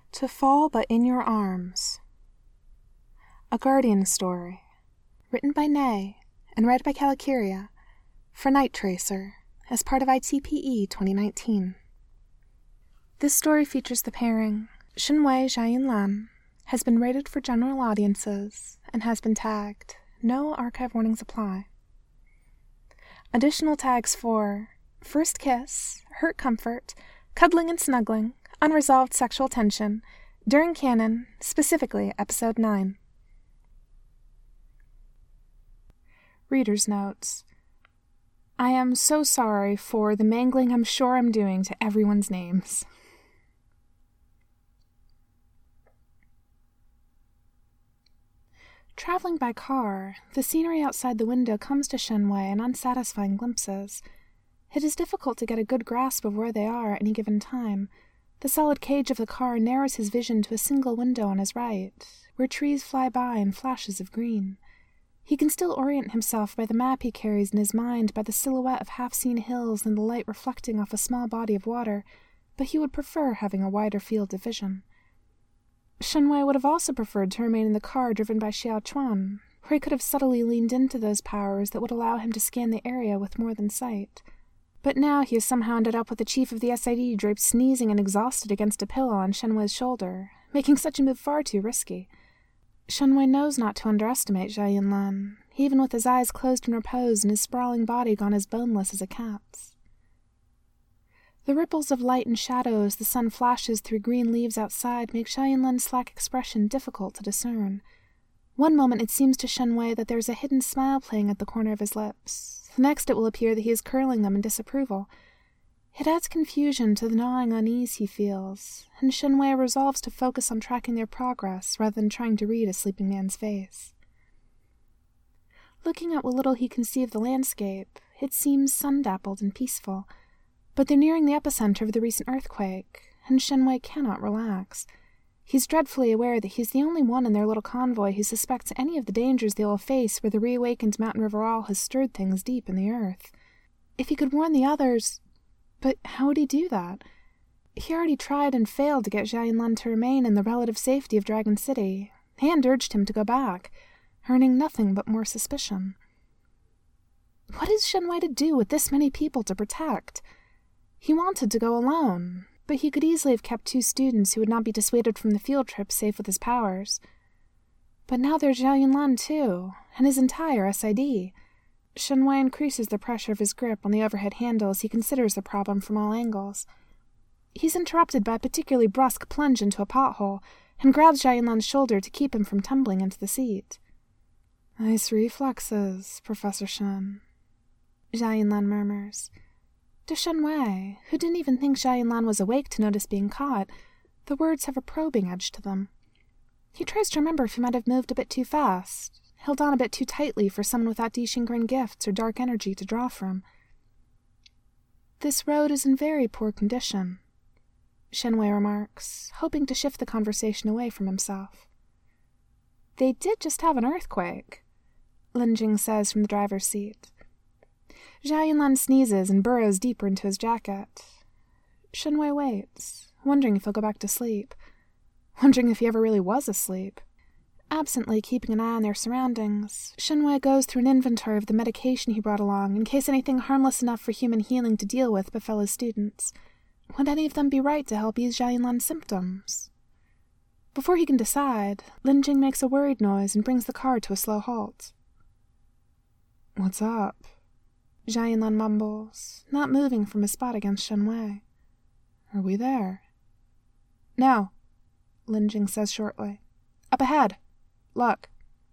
To Fall But in Your Arms. A Guardian story. Written by Nay and read by Calicuria for Night Tracer as part of ITPE 2019. This story features the pairing Shenwei Xiaoyinlan, has been rated for general audiences and has been tagged No Archive Warnings Apply. Additional tags for First Kiss, Hurt Comfort, Cuddling and Snuggling, Unresolved Sexual Tension, during canon, specifically Episode 9. Reader's Notes. I am so sorry for the mangling I'm sure I'm doing to everyone's names. Traveling by car, the scenery outside the window comes to Shenwei in unsatisfying glimpses. It is difficult to get a good grasp of where they are at any given time. The solid cage of the car narrows his vision to a single window on his right, where trees fly by in flashes of green. He can still orient himself by the map he carries in his mind, by the silhouette of half-seen hills and the light reflecting off a small body of water, but he would prefer having a wider field of vision. Shenwei would have also preferred to remain in the car driven by Xiao Chuan, where he could have subtly leaned into those powers that would allow him to scan the area with more than sight. But now he has somehow ended up with the chief of the SID draped sneezing and exhausted against a pillow on Shenwei's shoulder, making such a move far too risky. Shenwei knows not to underestimate Xiaoyinlan, even with his eyes closed in repose and his sprawling body gone as boneless as a cat's. The ripples of light and shadow as the sun flashes through green leaves outside make Xiaoyinlan's slack expression difficult to discern. One moment it seems to Shenwei that there is a hidden smile playing at the corner of his lips. The next it will appear that he is curling them in disapproval. It adds confusion to the gnawing unease he feels, and Shenwei resolves to focus on tracking their progress rather than trying to read a sleeping man's face. Looking at what little he can see of the landscape, it seems sun-dappled and peaceful, but they're nearing the epicenter of the recent earthquake, and Shenwei cannot relax. He's dreadfully aware that he's the only one in their little convoy who suspects any of the dangers they will face where the reawakened Mountain River All has stirred things deep in the earth. If he could warn the others... But how would he do that? He already tried and failed to get Xiaoyinlan to remain in the relative safety of Dragon City, and urged him to go back, earning nothing but more suspicion. What is Shenwei to do with this many people to protect? He wanted to go alone, but he could easily have kept 2 students who would not be dissuaded from the field trip safe with his powers. But now there's Xiaoyinlan too, and his entire SID. Shenwei increases the pressure of his grip on the overhead handle as he considers the problem from all angles. He's interrupted by a particularly brusque plunge into a pothole, and grabs Xiaoyinlan's shoulder to keep him from tumbling into the seat. "Nice reflexes, Professor Shen," Xiaoyinlan murmurs. To Shenwei, who didn't even think Xiaoyinlan was awake to notice being caught, the words have a probing edge to them. He tries to remember if he might have moved a bit too fast, held on a bit too tightly for someone without Dishingren gifts or dark energy to draw from. "This road is in very poor condition," Shenwei remarks, hoping to shift the conversation away from himself. "They did just have an earthquake," Linjing says from the driver's seat. Xiaoyinlan sneezes and burrows deeper into his jacket. Shenwei waits, wondering if he'll go back to sleep, wondering if he ever really was asleep. Absently keeping an eye on their surroundings, Shenwei goes through an inventory of the medication he brought along in case anything harmless enough for human healing to deal with befell his students. Would any of them be right to help ease Xiaoyinlan's symptoms? Before he can decide, Linjing makes a worried noise and brings the car to a slow halt. "What's up?" Xiaoyinlan mumbles, not moving from his spot against Shenwei. "Are we there?" "No," Linjing says shortly. "Up ahead. Look."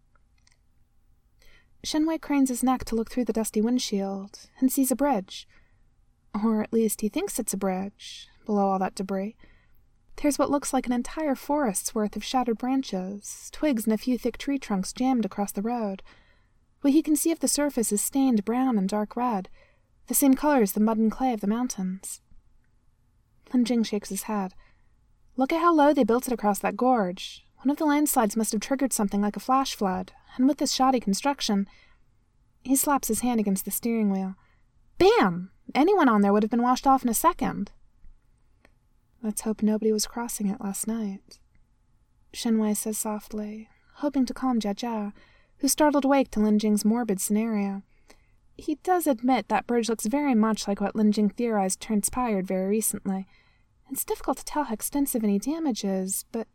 Shenwei cranes his neck to look through the dusty windshield and sees a bridge. Or at least he thinks it's a bridge, below all that debris. There's what looks like an entire forest's worth of shattered branches, twigs and a few thick tree trunks jammed across the road. What he can see of the surface is stained brown and dark red, the same color as the mud and clay of the mountains. Linjing shakes his head. "Look at how low they built it across that gorge. One of the landslides must have triggered something like a flash flood, and with this shoddy construction..." He slaps his hand against the steering wheel. "Bam! Anyone on there would have been washed off in a second." Let's hope nobody was crossing it last night, Shenwei says softly, hoping to calm Jia, who startled awake to Lin Jing's morbid scenario. He does admit that bridge looks very much like what Lin Jing theorized transpired very recently. It's difficult to tell how extensive any damage is, but...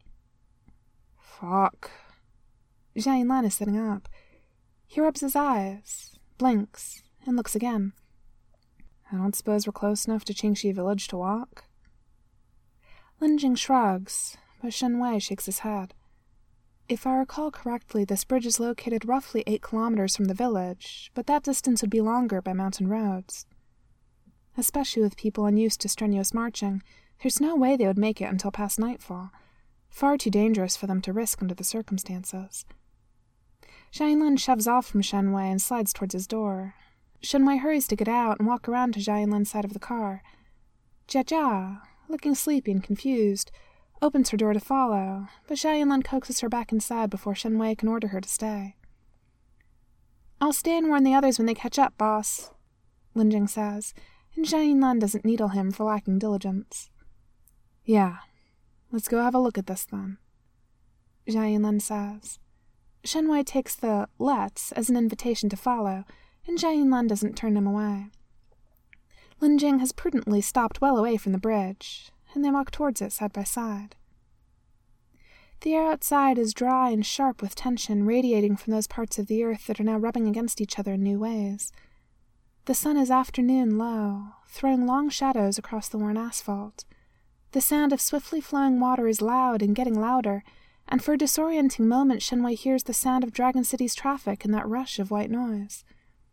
Fuck. Zhao Yinlan is sitting up. He rubs his eyes, blinks, and looks again. I don't suppose we're close enough to Qingxi village to walk? Lin Jing shrugs, but Shenwei shakes his head. If I recall correctly, this bridge is located roughly 8 kilometers from the village, but that distance would be longer by mountain roads. Especially with people unused to strenuous marching, there's no way they would make it until past nightfall. Far too dangerous for them to risk under the circumstances. Zhao Yinlan shoves off from Shenwei and slides towards his door. Shenwei hurries to get out and walk around to Zhao Yinlan's side of the car. Jia, looking sleepy and confused, opens her door to follow, but Zhao Yinlan coaxes her back inside before Shenwei can order her to stay. I'll stay and warn the others when they catch up, boss, Lin Jing says, and Zhao Yinlan doesn't needle him for lacking diligence. Yeah, let's go have a look at this then, Zhao Yinlan says. Shenwei takes the let's as an invitation to follow, and Zhao Yinlan doesn't turn him away. Lin Jing has prudently stopped well away from the bridge, and they walk towards it side by side. The air outside is dry and sharp with tension radiating from those parts of the earth that are now rubbing against each other in new ways. The sun is afternoon low, throwing long shadows across the worn asphalt. The sound of swiftly flowing water is loud and getting louder, and for a disorienting moment Shenwei hears the sound of Dragon City's traffic in that rush of white noise.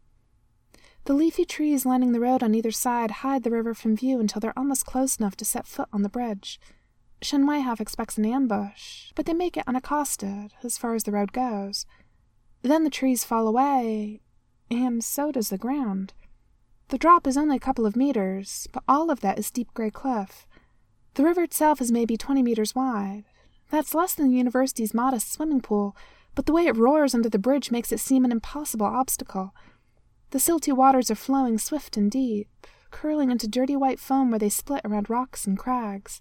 The leafy trees lining the road on either side hide the river from view until they're almost close enough to set foot on the bridge. Shenwei half expects an ambush, but they make it unaccosted, as far as the road goes. Then the trees fall away, and so does the ground. The drop is only a couple of meters, but all of that is steep gray cliff. The river itself is maybe 20 meters wide. That's less than the university's modest swimming pool, but the way it roars under the bridge makes it seem an impossible obstacle. The silty waters are flowing swift and deep, curling into dirty white foam where they split around rocks and crags.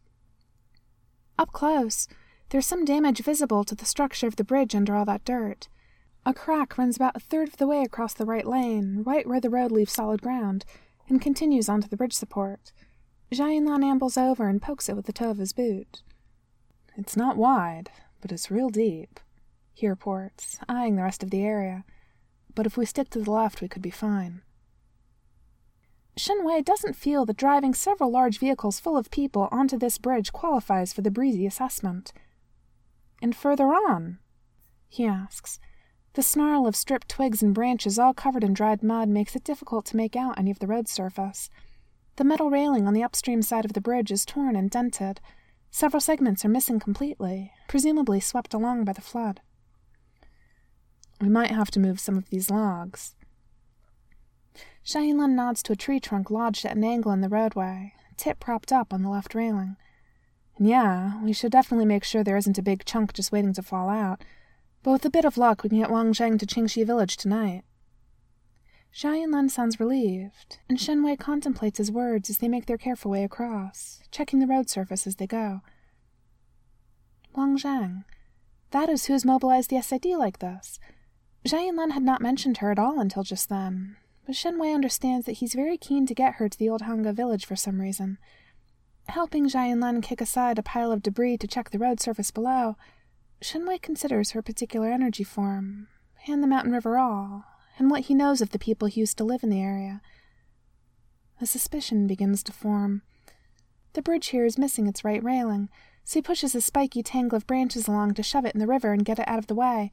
Up close, there's some damage visible to the structure of the bridge under all that dirt. A crack runs about a third of the way across the right lane, right where the road leaves solid ground, and continues onto the bridge support. Zhao Yinlan ambles over and pokes it with the toe of his boot. It's not wide, but it's real deep, he reports, eyeing the rest of the area. But if we stick to the left, we could be fine. Shenwei doesn't feel that driving several large vehicles full of people onto this bridge qualifies for the breezy assessment. And further on? He asks. The snarl of stripped twigs and branches all covered in dried mud makes it difficult to make out any of the road surface. The metal railing on the upstream side of the bridge is torn and dented. Several segments are missing completely, presumably swept along by the flood. We might have to move some of these logs. Zhao Yinlan nods to a tree trunk lodged at an angle in the roadway, tip propped up on the left railing. And yeah, we should definitely make sure there isn't a big chunk just waiting to fall out, but with a bit of luck we can get Wang Zheng to Qingxi village tonight. Zhao Yinlan sounds relieved, and Shenwei contemplates his words as they make their careful way across, checking the road surface as they go. Wang Zheng. That is who has mobilized the SID like this. Zhao Yinlan had not mentioned her at all until just then, but Shenwei understands that he's very keen to get her to the old Hanga village for some reason. Helping Zhao Yinlan kick aside a pile of debris to check the road surface below, Shenwei considers her particular energy form, and the mountain river all, and what he knows of the people who used to live in the area. A suspicion begins to form. The bridge here is missing its right railing, so he pushes a spiky tangle of branches along to shove it in the river and get it out of the way.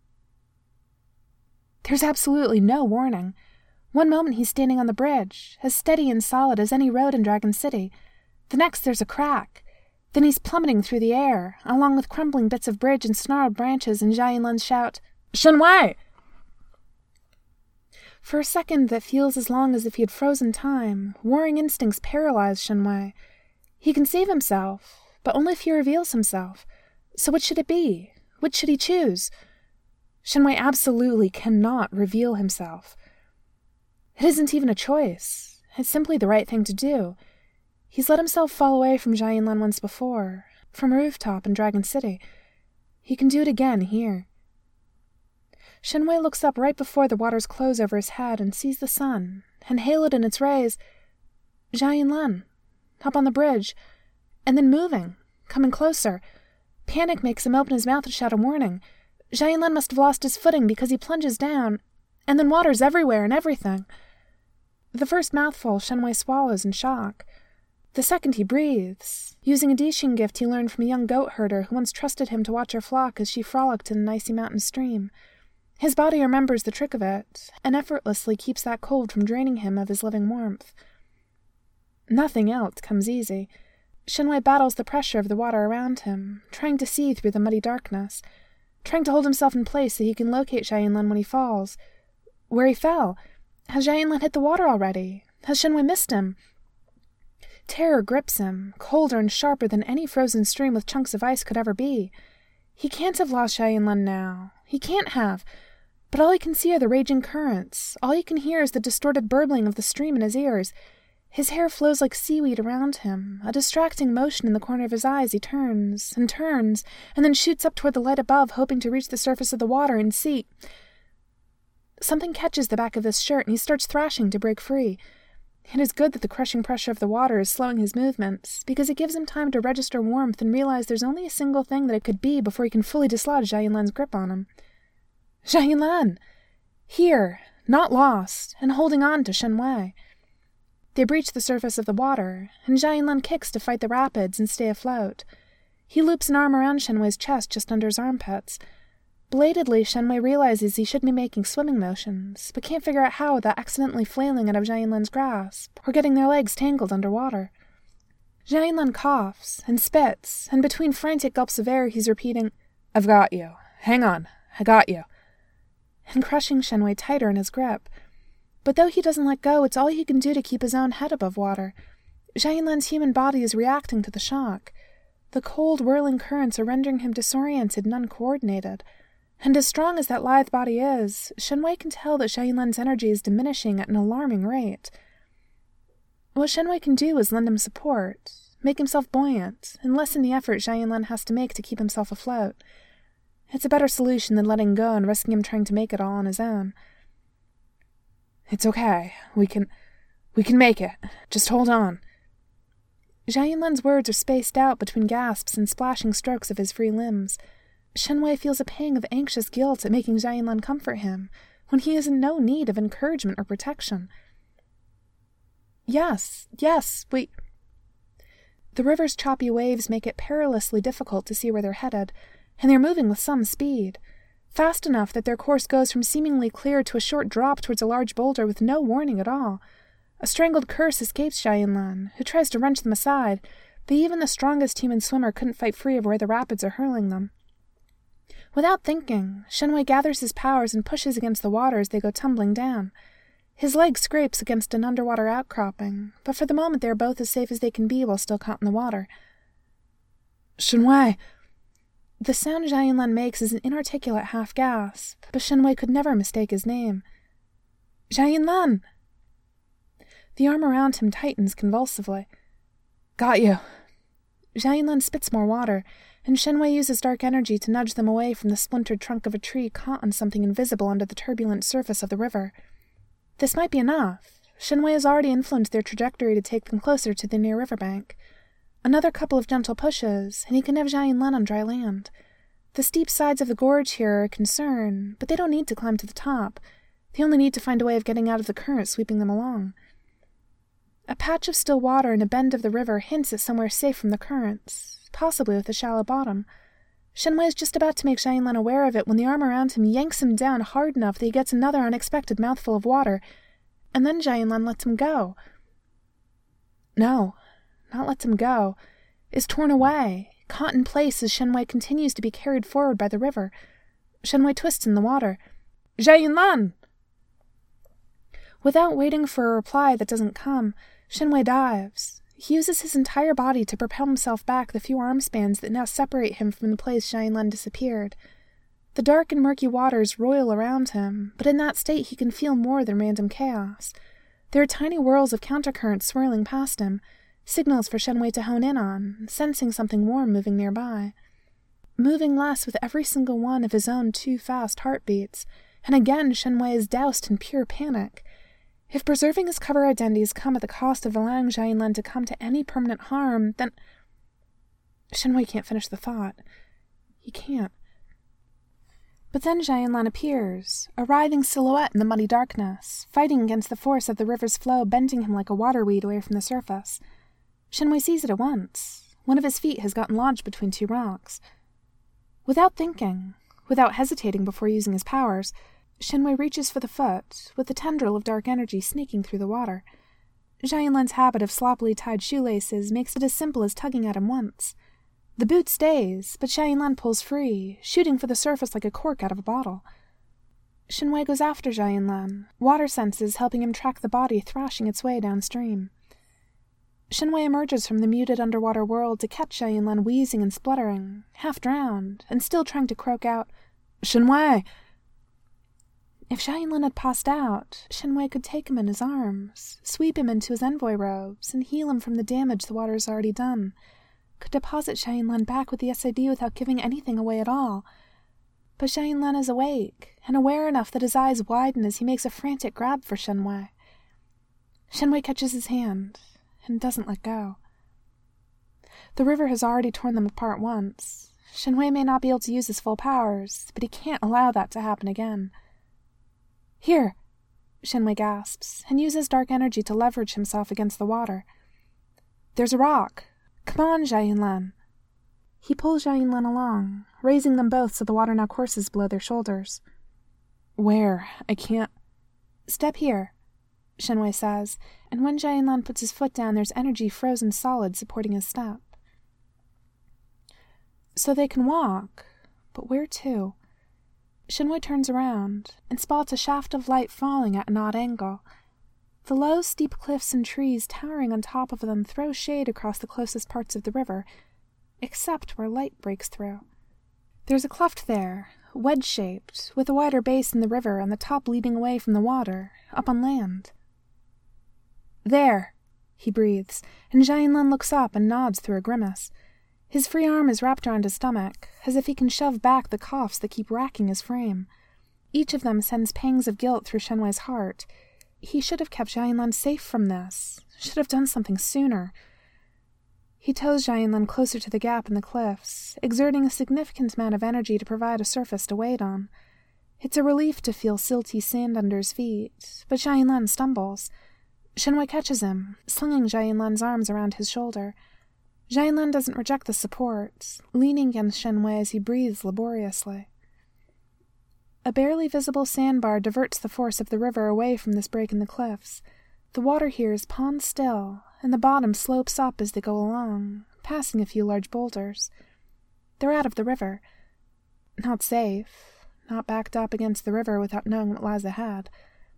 There's absolutely no warning. One moment he's standing on the bridge, as steady and solid as any road in Dragon City. The next there's a crack. Then he's plummeting through the air, along with crumbling bits of bridge and snarled branches, and Zhao Yinlan's shout, "Shenwei!" For a second that feels as long as if he had frozen time, warring instincts paralyze Shenwei. He can save himself, but only if he reveals himself. So what should it be? Which should he choose? Shenwei absolutely cannot reveal himself. It isn't even a choice. It's simply the right thing to do. He's let himself fall away from Jia Yinlan once before, from a rooftop in Dragon City. He can do it again here. Shenwei looks up right before the waters close over his head and sees the sun, and hail it in its rays. Jia Yinlan, up on the bridge, and then moving, coming closer. Panic makes him open his mouth to shout a warning. Jia Yinlan must have lost his footing because he plunges down, and then water's everywhere and everything. The first mouthful Shenwei swallows in shock. The second he breathes, using a Dixing gift he learned from a young goat herder who once trusted him to watch her flock as she frolicked in an icy mountain stream. His body remembers the trick of it, and effortlessly keeps that cold from draining him of his living warmth. Nothing else comes easy. Shenwei battles the pressure of the water around him, trying to see through the muddy darkness, trying to hold himself in place so he can locate Jia Yinlan when he falls. Where he fell? Has Jia Yinlan hit the water already? Has Shenwei missed him? Terror grips him, colder and sharper than any frozen stream with chunks of ice could ever be. He can't have lost Jia Yinlan now. He can't have. But all he can see are the raging currents. All he can hear is the distorted burbling of the stream in his ears. His hair flows like seaweed around him, a distracting motion in the corner of his eyes. He turns, and then shoots up toward the light above, hoping to reach the surface of the water and see. Something catches the back of his shirt, and he starts thrashing to break free. It is good that the crushing pressure of the water is slowing his movements, because it gives him time to register warmth and realize there's only a single thing that it could be before he can fully dislodge Jia Yinlan's grip on him. Jia Yinlan! Here, not lost, and holding on to Shenwei. They breach the surface of the water, and Jia Yinlan kicks to fight the rapids and stay afloat. He loops an arm around Shenwei's chest just under his armpits. Belatedly, Shenwei realizes he should be making swimming motions, but can't figure out how without accidentally flailing out of Jia Yinlan's grasp, or getting their legs tangled underwater. Jia Yinlan coughs, and spits, and between frantic gulps of air he's repeating, "I've got you. Hang on. I got you." And crushing Shenwei tighter in his grip. But though he doesn't let go, it's all he can do to keep his own head above water. Jia Yinlan's human body is reacting to the shock. The cold, whirling currents are rendering him disoriented and uncoordinated. And as strong as that lithe body is, Shenwei can tell that Jia Yinlan's energy is diminishing at an alarming rate. What Shenwei can do is lend him support, make himself buoyant, and lessen the effort Jia Yinlan has to make to keep himself afloat. It's a better solution than letting go and risking him trying to make it all on his own. "It's okay. We can make it. Just hold on." Jia Yinlan's words are spaced out between gasps and splashing strokes of his free limbs. Shenwei feels a pang of anxious guilt at making Jia Yinlan comfort him, when he is in no need of encouragement or protection. Yes, we... The river's choppy waves make it perilously difficult to see where they're headed, and they're moving with some speed, fast enough that their course goes from seemingly clear to a short drop towards a large boulder with no warning at all. A strangled curse escapes Jia Yinlan, who tries to wrench them aside, but even the strongest human swimmer couldn't fight free of where the rapids are hurling them. Without thinking, Shenwei gathers his powers and pushes against the water as they go tumbling down. His leg scrapes against an underwater outcropping, but for the moment they are both as safe as they can be while still caught in the water. "Shenwei!" The sound Jia Yinlan makes is an inarticulate half-gasp, but Shenwei could never mistake his name. "Jia Yinlan!" The arm around him tightens convulsively. "Got you!" Jia Yinlan spits more water, and Shenwei uses dark energy to nudge them away from the splintered trunk of a tree caught on something invisible under the turbulent surface of the river. This might be enough. Shenwei has already influenced their trajectory to take them closer to the near riverbank. Another couple of gentle pushes, and he can have Jia Yinlan on dry land. The steep sides of the gorge here are a concern, but they don't need to climb to the top. They only need to find a way of getting out of the current sweeping them along. A patch of still water in a bend of the river hints at somewhere safe from the currents, possibly with a shallow bottom. Shenwei is just about to make Jia Yinlan aware of it when the arm around him yanks him down hard enough that he gets another unexpected mouthful of water, and then Jia Yinlan lets him go. No, not lets him go, is torn away, caught in place as Shenwei continues to be carried forward by the river. Shenwei twists in the water. "Jia Yinlan!" Without waiting for a reply that doesn't come, Shenwei dives. He uses his entire body to propel himself back the few arm spans that now separate him from the place Jia Yinlan disappeared. The dark and murky waters roil around him, but in that state he can feel more than random chaos. There are tiny whirls of countercurrents swirling past him, signals for Shenwei to hone in on, sensing something warm moving nearby. Moving less with every single one of his own too fast heartbeats, and again Shenwei is doused in pure panic. If preserving his cover identities come at the cost of allowing Xianlan to come to any permanent harm, then... Shenwei can't finish the thought. He can't. But then Xianlan appears, a writhing silhouette in the muddy darkness, fighting against the force of the river's flow, bending him like a waterweed away from the surface. Shenwei sees it at once. One of his feet has gotten lodged between two rocks. Without thinking, without hesitating before using his powers, Shenwei reaches for the foot, with the tendril of dark energy snaking through the water. Xianlan's habit of sloppily tied shoelaces makes it as simple as tugging at him once. The boot stays, but Xianlan pulls free, shooting for the surface like a cork out of a bottle. Shenwei goes after Xianlan, water senses helping him track the body thrashing its way downstream. Shenwei emerges from the muted underwater world to catch Xianlan wheezing and spluttering, half drowned, and still trying to croak out, "Shenwei!" If Xianlan had passed out, Shenwei could take him in his arms, sweep him into his envoy robes, and heal him from the damage the water has already done. Could deposit Xianlan back with the SID without giving anything away at all. But Xianlan is awake, and aware enough that his eyes widen as he makes a frantic grab for Shenwei. Shenwei catches his hand, and doesn't let go. The river has already torn them apart once. Shenwei may not be able to use his full powers, but he can't allow that to happen again. "Here!" Shenwei gasps, and uses dark energy to leverage himself against the water. "There's a rock. Come on, Xianlan." He pulls Xianlan along, raising them both so the water now courses below their shoulders. "Where? I can't—" "Step here," Shenwei says, and when Xianlan puts his foot down, there's energy frozen solid supporting his step. So they can walk, but where to? Shenwei turns around and spots a shaft of light falling at an odd angle. The low, steep cliffs and trees towering on top of them throw shade across the closest parts of the river, except where light breaks through. There's a cleft there, wedge-shaped, with a wider base in the river and the top leading away from the water, up on land. "There," he breathes, and Xianlan looks up and nods through a grimace. His free arm is wrapped around his stomach, as if he can shove back the coughs that keep racking his frame. Each of them sends pangs of guilt through Shenwei's heart. He should have kept Xianlan safe from this, should have done something sooner. He tows Xianlan closer to the gap in the cliffs, exerting a significant amount of energy to provide a surface to wade on. It's a relief to feel silty sand under his feet, but Xianlan stumbles. Shenwei catches him, slinging Xianlan's arms around his shoulder. Xianlan doesn't reject the support, leaning against Shenwei as he breathes laboriously. A barely visible sandbar diverts the force of the river away from this break in the cliffs. The water here is pond still, and the bottom slopes up as they go along, passing a few large boulders. They're out of the river. Not safe, not backed up against the river without knowing what lies ahead.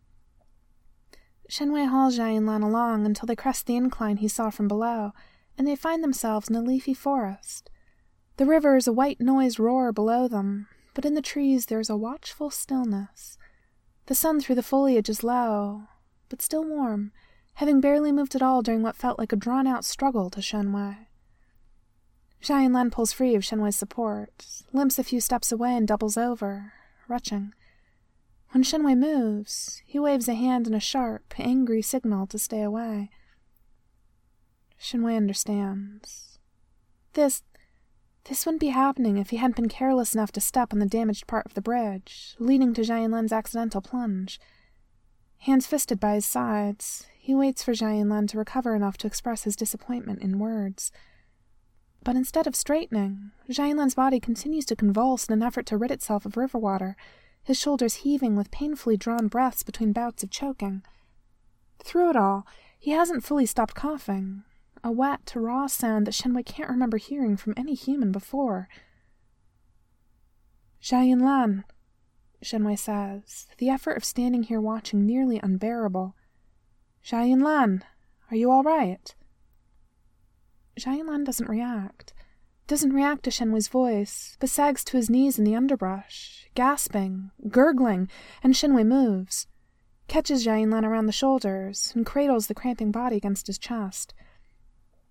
Shenwei hauls Xianlan along until they crest the incline he saw from below, and they find themselves in a leafy forest. The river is a white noised roar below them, but in the trees there is a watchful stillness. The sun through the foliage is low, but still warm, having barely moved at all during what felt like a drawn-out struggle to Shenwei. Xianlan pulls free of Shenwei's support, limps a few steps away and doubles over, retching. When Shenwei moves, he waves a hand in a sharp, angry signal to stay away. Shenwei understands. This wouldn't be happening if he hadn't been careless enough to step on the damaged part of the bridge, leading to Xianlan's accidental plunge. Hands fisted by his sides, he waits for Xianlan to recover enough to express his disappointment in words. But instead of straightening, Xianlan's body continues to convulse in an effort to rid itself of river water, his shoulders heaving with painfully drawn breaths between bouts of choking. Through it all, he hasn't fully stopped coughing, a wet, raw sound that Shenwei can't remember hearing from any human before. "Xianlan," Shenwei says, the effort of standing here watching nearly unbearable. "Xianlan, are you all right?" Xianlan doesn't react to Shenwei's voice, but sags to his knees in the underbrush, gasping, gurgling, and Shenwei moves, catches Xianlan around the shoulders, and cradles the cramping body against his chest.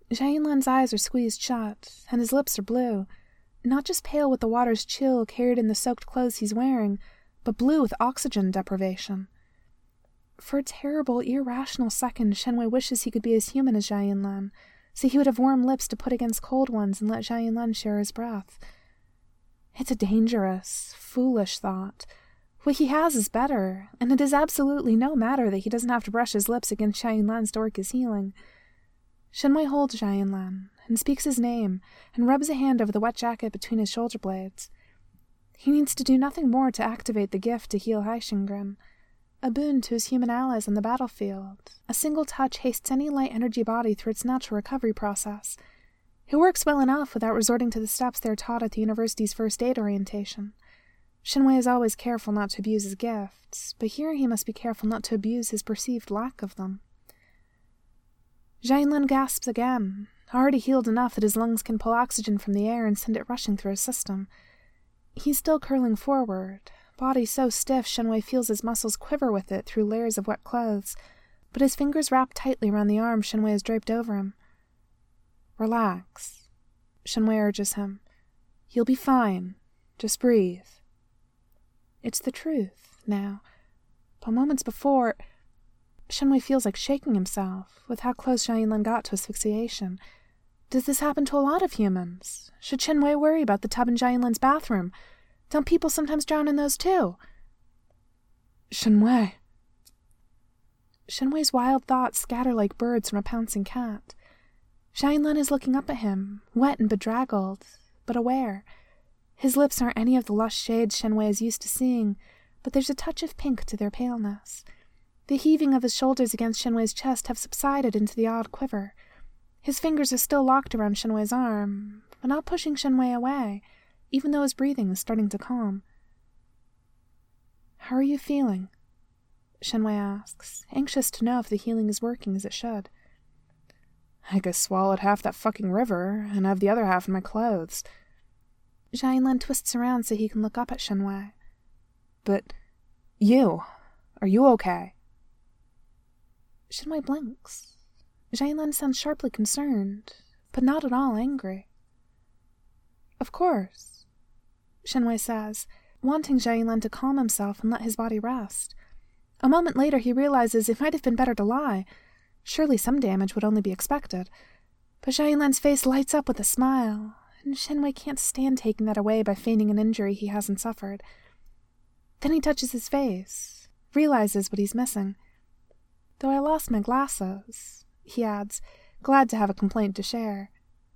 Xianlan's eyes are squeezed shut, and his lips are blue, not just pale with the water's chill carried in the soaked clothes he's wearing, but blue with oxygen deprivation. For a terrible, irrational second, Shenwei wishes he could be as human as Xianlan, so he would have warm lips to put against cold ones and let Xianlan share his breath. It's a dangerous, foolish thought. What he has is better, and it is absolutely no matter that he doesn't have to brush his lips against Xianlan's to work his healing. Shenwei holds Xianlan, and speaks his name, and rubs a hand over the wet jacket between his shoulder blades. He needs to do nothing more to activate the gift to heal Haishengren, a boon to his human allies on the battlefield. A single touch hastes any light energy body through its natural recovery process. It works well enough without resorting to the steps they're taught at the university's first aid orientation. Shenwei is always careful not to abuse his gifts, but here he must be careful not to abuse his perceived lack of them. Xianlan gasps again, already healed enough that his lungs can pull oxygen from the air and send it rushing through his system. He's still curling forward, body so stiff Shenwei feels his muscles quiver with it through layers of wet clothes, but his fingers wrap tightly around the arm Shenwei has draped over him. Relax, Shenwei urges him. You'll be fine. Just breathe. It's the truth, now. But moments before, Shenwei feels like shaking himself with how close Xianlan got to asphyxiation. Does this happen to a lot of humans? Should Shenwei worry about the tub in Xianlan's bathroom? Don't people sometimes drown in those too? Shenwei. Shenwei's wild thoughts scatter like birds from a pouncing cat. Xianlan is looking up at him, wet and bedraggled, but aware. His lips aren't any of the lush shades Shenwei is used to seeing, but there's a touch of pink to their paleness. The heaving of his shoulders against Shenwei's chest have subsided into the odd quiver. His fingers are still locked around Shenwei's arm, but not pushing Shenwei away, even though his breathing is starting to calm. How are you feeling? Shenwei asks, anxious to know if the healing is working as it should. I guess swallowed half that fucking river, and have the other half in my clothes. Xianlan twists around so he can look up at Shenwei. But you, are you okay? Shenwei blinks. Xianlan sounds sharply concerned, but not at all angry. Of course, Shenwei says, wanting Xianlan to calm himself and let his body rest. A moment later he realizes it might have been better to lie. Surely some damage would only be expected. But Xianlan's face lights up with a smile, and Shenwei can't stand taking that away by feigning an injury he hasn't suffered. Then he touches his face, realizes what he's missing. Though I lost my glasses, he adds, glad to have a complaint to share.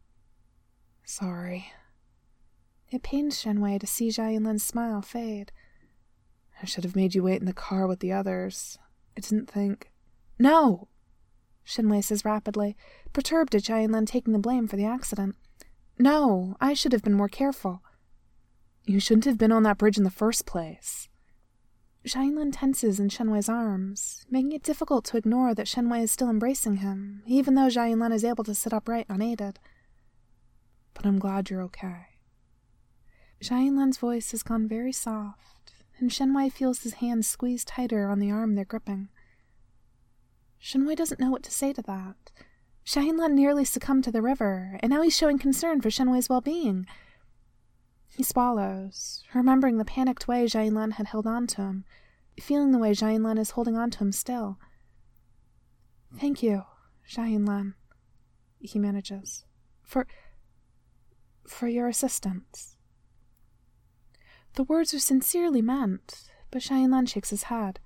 Sorry. It pains Shenwei to see Xianlan's smile fade. I should have made you wait in the car with the others. I didn't think... No! Shenwei says rapidly, perturbed at Xianlan taking the blame for the accident. No, I should have been more careful. You shouldn't have been on that bridge in the first place. Xianlan tenses in Shenwei's arms, making it difficult to ignore that Shenwei is still embracing him, even though Xianlan is able to sit upright unaided. But I'm glad you're okay. Xianlan's voice has gone very soft, and Shenwei feels his hands squeeze tighter on the arm they're gripping. Shenwei doesn't know what to say to that. Xianlan nearly succumbed to the river, and now he's showing concern for Shenwei's well-being. He swallows, remembering the panicked way Xianlan had held on to him, feeling the way Xianlan is holding on to him still. Thank you, Xianlan, he manages, for your assistance. The words are sincerely meant, but Xianlan shakes his head.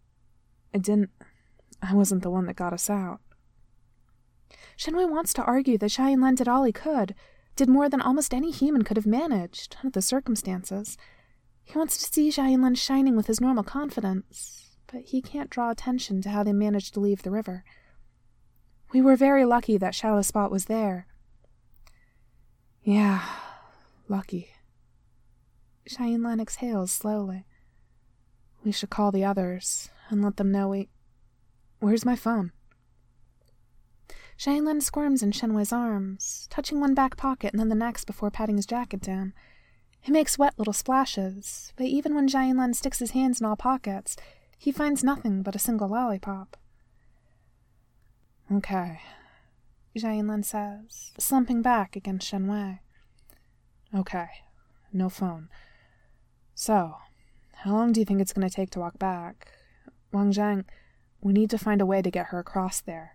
I wasn't the one that got us out. Shenwei wants to argue that Xianlan did all he could, did more than almost any human could have managed, under the circumstances. He wants to see Xianlan shining with his normal confidence, but he can't draw attention to how they managed to leave the river. We were very lucky that shallow spot was there. Yeah, lucky. Xianlan exhales slowly. We should call the others and let them know Where's my phone? Xianlan squirms in Shenwei's arms, touching one back pocket and then the next before patting his jacket down. He makes wet little splashes, but even when Xianlan sticks his hands in all pockets, he finds nothing but a single lollipop. Okay, Zhao Yinlan says, slumping back against Shen Wei. Okay, no phone. So, how long do you think it's going to take to walk back? Wang Zhang, we need to find a way to get her across there.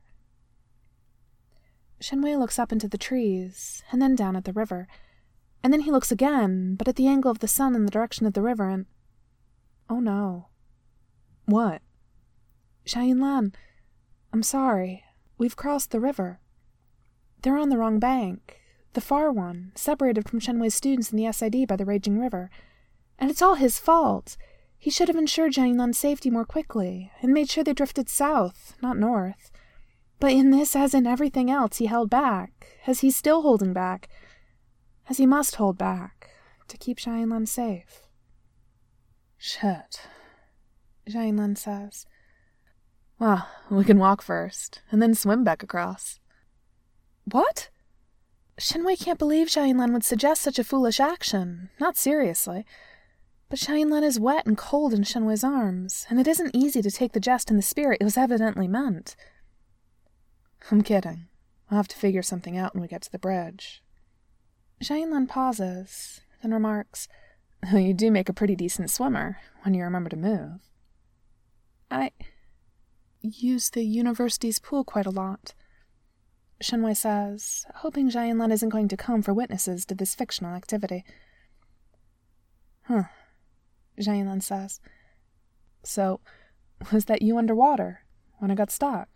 Shen Wei looks up into the trees, and then down at the river. And then he looks again, but at the angle of the sun in the direction of the river, and... Oh no. What? Zhao Yinlan, I'm sorry. We've crossed the river. They're on the wrong bank. The far one, separated from Shen Wei's students in the SID by the raging river. And it's all his fault. He should have ensured Zhao Yinlan's safety more quickly, and made sure they drifted south, not north. But in this, as in everything else, he held back, as he's still holding back, as he must hold back, to keep Zhao Yinlan safe. Shit, Zhao Yinlan says. Well, we can walk first, and then swim back across. What? Shen Wei can't believe Zhao Yinlan would suggest such a foolish action, not seriously. But Zhao Yinlan is wet and cold in Shen Wei's arms, and it isn't easy to take the jest in the spirit it was evidently meant. I'm kidding. I'll have to figure something out when we get to the bridge. Zhao Yinlan pauses, then remarks, You do make a pretty decent swimmer, when you remember to move. I use the university's pool quite a lot, Shen Wei says, hoping Zhao Yinlan isn't going to come for witnesses to this fictional activity. Huh, Zhao Yinlan says. So, was that you underwater, when I got stuck?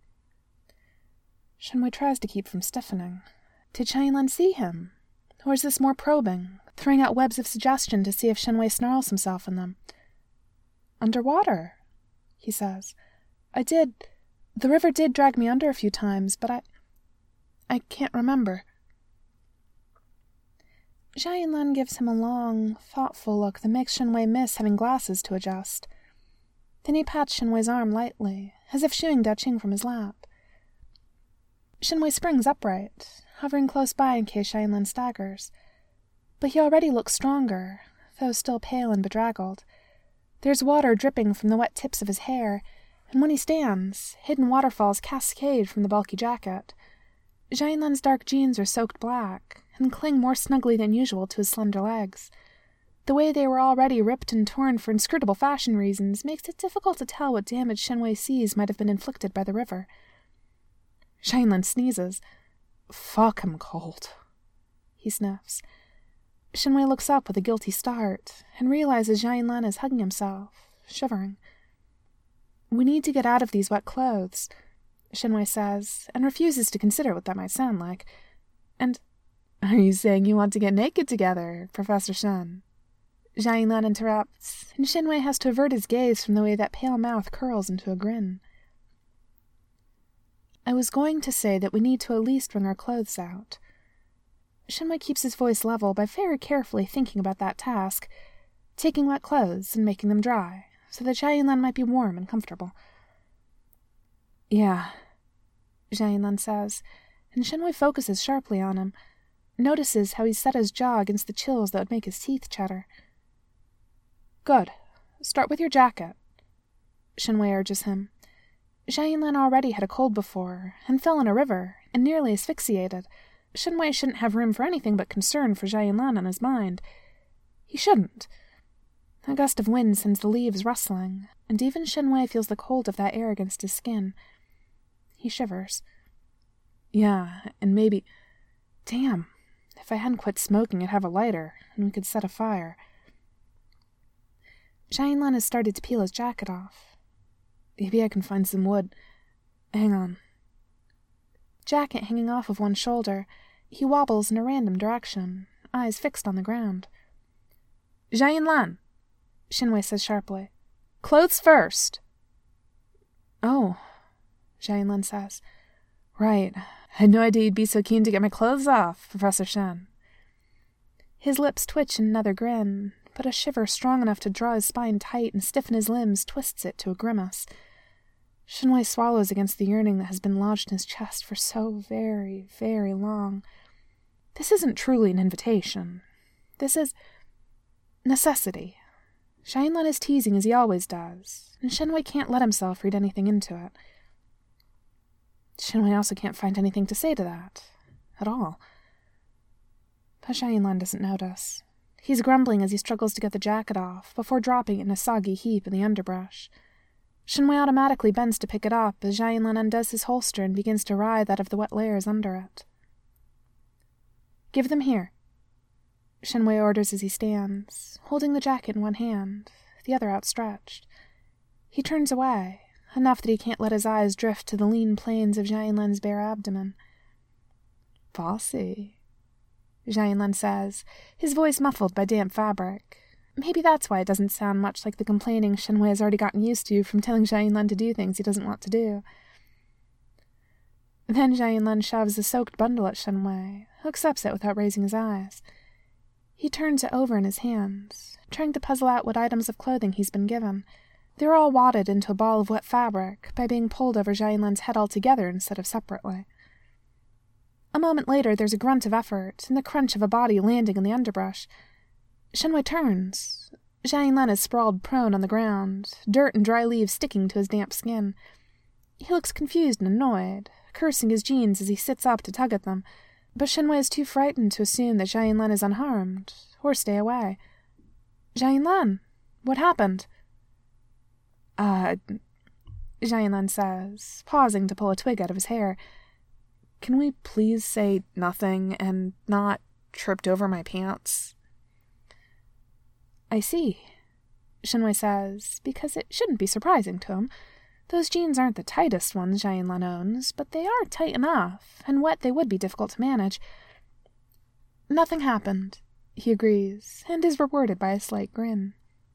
Shen Wei tries to keep from stiffening. Did Zhao Yinlan see him? Or is this more probing, throwing out webs of suggestion to see if Shen Wei snarls himself in them? Underwater, he says. The river did drag me under a few times, but I can't remember. Zhao Yinlan gives him a long, thoughtful look that makes Shen Wei miss having glasses to adjust. Then he pats Shen Wei's arm lightly, as if shooing Daqing from his lap. Shen Wei springs upright, hovering close by in case Zhao Yinlan staggers. But he already looks stronger, though still pale and bedraggled. There's water dripping from the wet tips of his hair, and when he stands, hidden waterfalls cascade from the bulky jacket. Zhao Yinlan's dark jeans are soaked black, and cling more snugly than usual to his slender legs. The way they were already ripped and torn for inscrutable fashion reasons makes it difficult to tell what damage Shen Wei sees might have been inflicted by the river. Zhao Yinlan sneezes. Fuck, I'm cold, he sniffs. Shen Wei looks up with a guilty start, and realizes Zhao Yinlan is hugging himself, shivering. We need to get out of these wet clothes, Shen Wei says, and refuses to consider what that might sound like. And, are you saying you want to get naked together, Professor Shen? Zhao Yinlan interrupts, and Shen Wei has to avert his gaze from the way that pale mouth curls into a grin. I was going to say that we need to at least wring our clothes out. Shen Wei keeps his voice level by very carefully thinking about that task, taking wet clothes and making them dry, so that Zhao Yinlan might be warm and comfortable. Yeah, Zhao Yinlan says, and Shen Wei focuses sharply on him, notices how he's set his jaw against the chills that would make his teeth chatter. Good. Start with your jacket, Shen Wei urges him. Zhao Yinlan already had a cold before, and fell in a river, and nearly asphyxiated. Shen Wei shouldn't have room for anything but concern for Zhao Yinlan on his mind. He shouldn't. A gust of wind sends the leaves rustling, and even Shen Wei feels the cold of that air against his skin. He shivers. Yeah, and maybe... Damn, if I hadn't quit smoking, I'd have a lighter, and we could set a fire. Zhao Yinlan has started to peel his jacket off. Maybe I can find some wood. Hang on. Jacket hanging off of one shoulder, he wobbles in a random direction, eyes fixed on the ground. Zhao Yinlan, Shen Wei says sharply. Clothes first! Oh, Zhao Yinlan says. Right. I had no idea you'd be so keen to get my clothes off, Professor Shen. His lips twitch in another grin, but a shiver strong enough to draw his spine tight and stiffen his limbs twists it to a grimace. Shen Wei swallows against the yearning that has been lodged in his chest for so very, very long. This isn't truly an invitation. This is necessity. Zhao Yinlan is teasing as he always does, and Shen Wei can't let himself read anything into it. Shenwei also can't find anything to say to that. At all. But Zhao Yinlan doesn't notice. He's grumbling as he struggles to get the jacket off, before dropping it in a soggy heap in the underbrush. Shenwei automatically bends to pick it up as Zhao Yinlan undoes his holster and begins to writhe out of the wet layers under it. "Give them here," Shenwei orders as he stands, holding the jacket in one hand, the other outstretched. He turns away, enough that he can't let his eyes drift to the lean planes of Zhao Yinlan's bare abdomen. "Bossy," Zhao Yinlan says, his voice muffled by damp fabric. Maybe that's why it doesn't sound much like the complaining Shenwei has already gotten used to from telling Zhao Yinlan to do things he doesn't want to do. Then Zhao Yinlan shoves the soaked bundle at Shenwei, who accepts it without raising his eyes. He turns it over in his hands, trying to puzzle out what items of clothing he's been given. They're all wadded into a ball of wet fabric by being pulled over Zhao Yinlan's head altogether instead of separately. A moment later, there's a grunt of effort and the crunch of a body landing in the underbrush. Shenwei turns. Zhao Yinlan is sprawled prone on the ground, dirt and dry leaves sticking to his damp skin. He looks confused and annoyed, cursing his jeans as he sits up to tug at them, but Shenwei is too frightened to assume that Zhao Yinlan is unharmed, or stay away. "Zhao Yinlan, what happened?" Zhao Yinlan says, pausing to pull a twig out of his hair. "Can we please say nothing and not tripped over my pants?" "I see," Shenwei says, because it shouldn't be surprising to him. Those jeans aren't the tightest ones Zhao Yinlan owns, but they are tight enough, and wet they would be difficult to manage. "Nothing happened," he agrees, and is rewarded by a slight grin.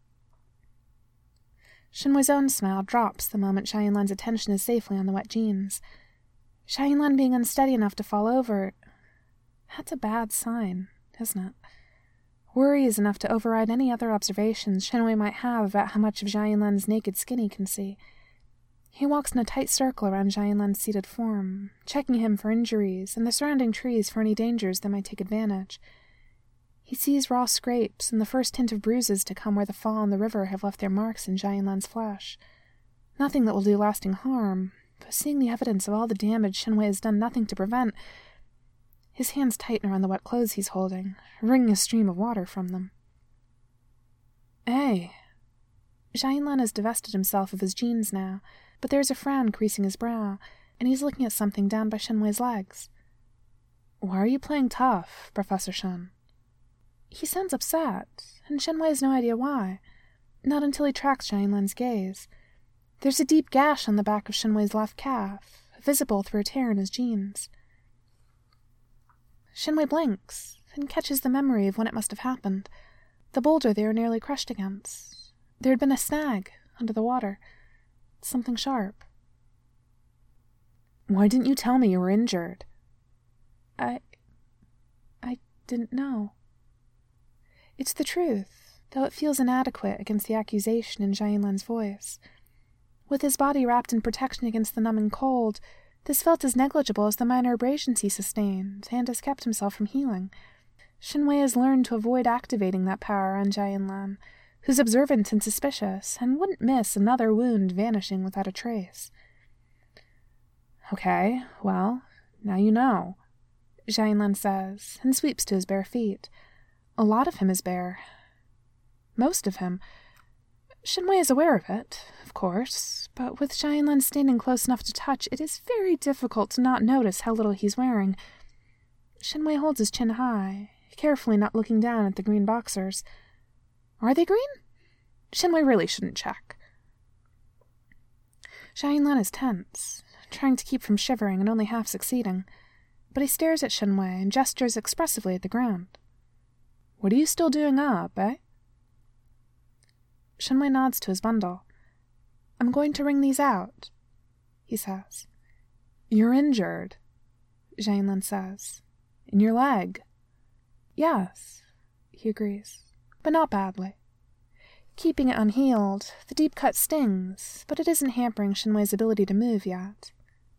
Shenwei's own smile drops the moment Zhao Yinlan's attention is safely on the wet jeans. Zhao Yinlan being unsteady enough to fall over, that's a bad sign, isn't it? Worry is enough to override any other observations Shenwei might have about how much of Zhao Yinlan's naked skin he can see. He walks in a tight circle around Zhao Yinlan's seated form, checking him for injuries and the surrounding trees for any dangers that might take advantage. He sees raw scrapes and the first hint of bruises to come where the fall and the river have left their marks in Zhao Yinlan's flesh. Nothing that will do lasting harm, but seeing the evidence of all the damage Shenwei has done nothing to prevent, his hands tighten around the wet clothes he's holding, wringing a stream of water from them. "Hey." Zhao Yinlan has divested himself of his jeans now, but there's a frown creasing his brow, and he's looking at something down by Shenwei's legs. "Why are you playing tough, Professor Shen?" He sounds upset, and Shenwei has no idea why. Not until he tracks Zhao Yinlan's gaze. There's a deep gash on the back of Shenwei's left calf, visible through a tear in his jeans. Shenwei blinks, and catches the memory of when it must have happened. The boulder they were nearly crushed against. There had been a snag under the water. Something sharp. "Why didn't you tell me you were injured?" I didn't know. It's the truth, though it feels inadequate against the accusation in Zhao Yinlan's voice. With his body wrapped in protection against the numbing cold, this felt as negligible as the minor abrasions he sustained, and has kept himself from healing. Shenwei has learned to avoid activating that power on Zhao Yinlan, who's observant and suspicious, and wouldn't miss another wound vanishing without a trace. "Okay, well, now you know," Zhao Yinlan says, and sweeps to his bare feet. A lot of him is bare. Most of him. Shenwei is aware of it, of course, but with Zhao Yinlan standing close enough to touch, it is very difficult to not notice how little he's wearing. Shenwei holds his chin high, carefully not looking down at the green boxers. Are they green? Shenwei really shouldn't check. Zhao Yinlan is tense, trying to keep from shivering and only half succeeding, but he stares at Shenwei and gestures expressively at the ground. "What are you still doing up, eh?" Shenwei nods to his bundle. "I'm going to wring these out," he says. "You're injured," Zhao Yinlan says. "In your leg." "Yes," he agrees, "but not badly." Keeping it unhealed, the deep cut stings, but it isn't hampering Shenwei's ability to move yet.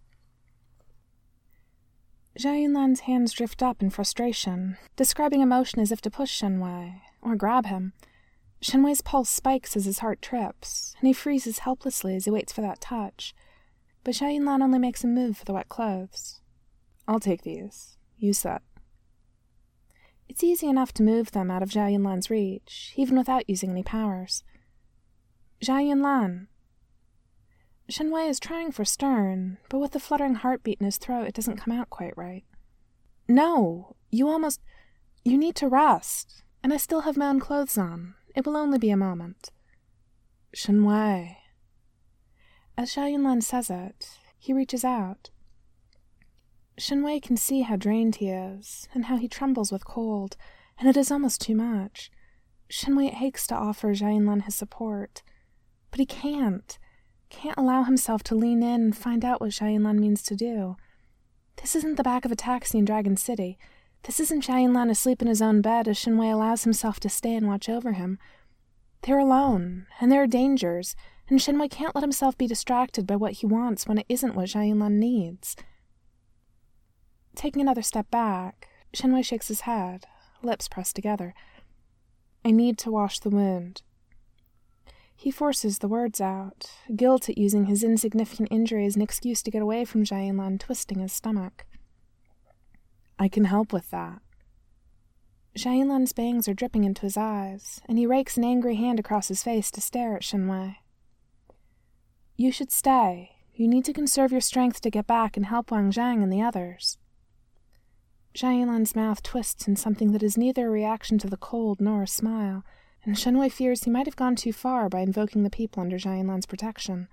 Zhao Yinlan's hands drift up in frustration, describing a motion as if to push Shenwei, or grab him. Shenwei's pulse spikes as his heart trips, and he freezes helplessly as he waits for that touch. but Zhao Yunlan only makes a move for the wet clothes. I'll take these. You set. It's easy enough to move them out of Zhao Yunlan's reach, even without using any powers. Zhao Yunlan. Shen Wei is trying for stern, but with the fluttering heartbeat in his throat, it doesn't come out quite right. No, you need to rest, and I still have my own clothes on. It will only be a moment. Shen Wei. As Zhao Yunlan says it, he reaches out. Shen Wei can see how drained he is, and how he trembles with cold, and it is almost too much. Shen Wei aches to offer Zhao Yunlan his support, but he can't allow himself to lean in and find out what Zhao Yunlan means to do. This isn't the back of a taxi in Dragon City. This isn't Zhao Yunlan asleep in his own bed as Shen Wei allows himself to stay and watch over him. They're alone, and there are dangers, and Shen Wei can't let himself be distracted by what he wants when it isn't what Zhao Yunlan needs. Taking another step back, Shen Wei shakes his head, lips pressed together. I need to wash the wound. He forces the words out, guilt at using his insignificant injury as an excuse to get away from Zhao Yunlan, twisting his stomach. I can help with that. Zhao Yunlan's bangs are dripping into his eyes, and he rakes an angry hand across his face to stare at Shen Wei. You should stay. You need to conserve your strength to get back and help Wang Zhang and the others. Zhao Yunlan's mouth twists in something that is neither a reaction to the cold nor a smile, and Shen Wei fears he might have gone too far by invoking the people under Zhao Yunlan's protection.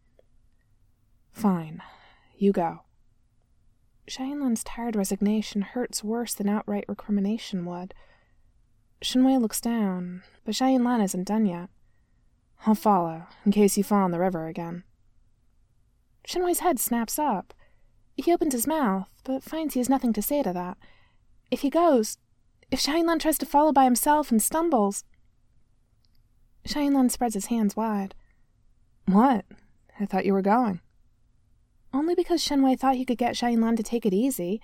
Fine. You go. Zhao Yunlan's tired resignation hurts worse than outright recrimination would. Shen Wei looks down, but Zhao Yunlan isn't done yet. I'll follow, in case you fall in the river again. Shen Wei's head snaps up. He opens his mouth, but finds he has nothing to say to that. If Zhao Yunlan tries to follow by himself and stumbles... Zhao Yunlan spreads his hands wide. What? I thought you were going. Only because Shen Wei thought he could get Zhao Yunlan to take it easy.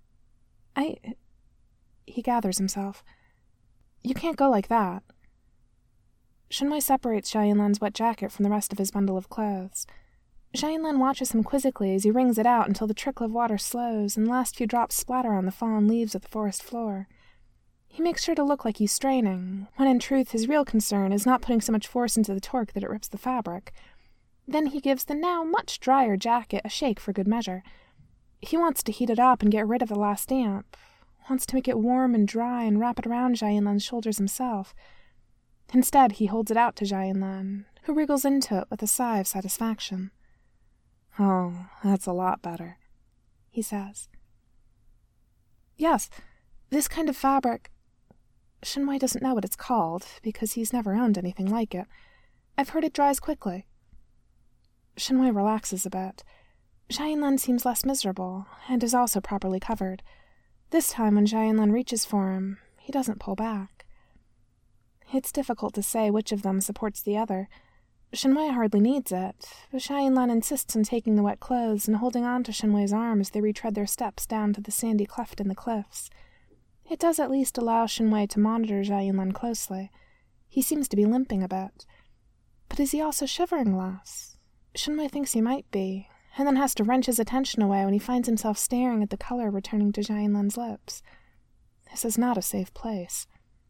He gathers himself. You can't go like that. Shen Wei separates Zhao Yunlan's wet jacket from the rest of his bundle of clothes. Zhao Yunlan watches him quizzically as he wrings it out until the trickle of water slows and the last few drops splatter on the fallen leaves of the forest floor. He makes sure to look like he's straining, when in truth his real concern is not putting so much force into the torque that it rips the fabric. Then he gives the now much drier jacket a shake for good measure. He wants to heat it up and get rid of the last damp, wants to make it warm and dry and wrap it around Zhao Yunlan's shoulders himself. Instead, he holds it out to Zhao Yunlan, who wriggles into it with a sigh of satisfaction. Oh, that's a lot better, he says. Yes, this kind of fabric... Shen Wei doesn't know what it's called, because he's never owned anything like it. I've heard it dries quickly. Shen Wei relaxes a bit. Zhao Yunlan seems less miserable, and is also properly covered. This time, when Zhao Yunlan reaches for him, he doesn't pull back. It's difficult to say which of them supports the other. Shen Wei hardly needs it, but Zhao Yunlan insists on taking the wet clothes and holding on to Shen Wei's arm as they retread their steps down to the sandy cleft in the cliffs. It does at least allow Shen Wei to monitor Zhao Yunlan closely. He seems to be limping a bit. But is he also shivering less? Shen Wei thinks he might be, and then has to wrench his attention away when he finds himself staring at the color returning to Zhao Yunlan's lips. This is not a safe place.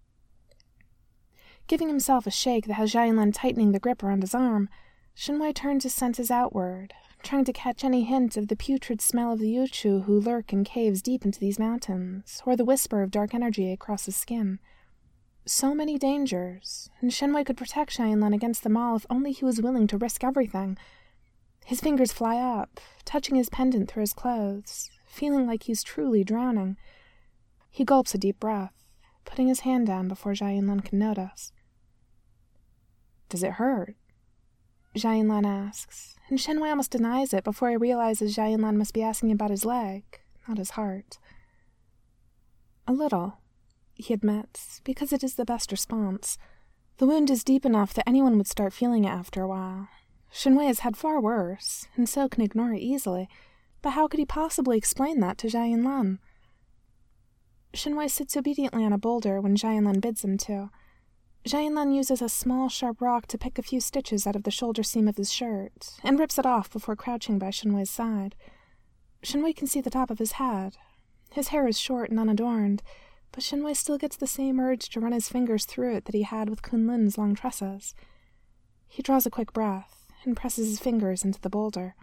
Giving himself a shake that has Zhao Yunlan tightening the grip around his arm, Shen Wei turns his senses outward, trying to catch any hint of the putrid smell of the Yuchu who lurk in caves deep into these mountains, or the whisper of dark energy across his skin. So many dangers, and Shen Wei could protect Zhao Yunlan against them all if only he was willing to risk everything. His fingers fly up, touching his pendant through his clothes, feeling like he's truly drowning. He gulps a deep breath, putting his hand down before Zhao Yunlan can notice. Does it hurt? Zhao Yunlan asks, and Shen Wei almost denies it before he realizes Zhao Yunlan must be asking about his leg, not his heart. A little, he admits, because it is the best response. The wound is deep enough that anyone would start feeling it after a while. Shen Wei has had far worse, and so can ignore it easily, but how could he possibly explain that to Zhao Yunlan? Shen Wei sits obediently on a boulder when Zhao Yunlan bids him to. Jianlan uses a small, sharp rock to pick a few stitches out of the shoulder seam of his shirt, and rips it off before crouching by Shenwei's side. Shenwei can see the top of his head. His hair is short and unadorned, but Shenwei still gets the same urge to run his fingers through it that he had with Kunlun's long tresses. He draws a quick breath and presses his fingers into the boulder.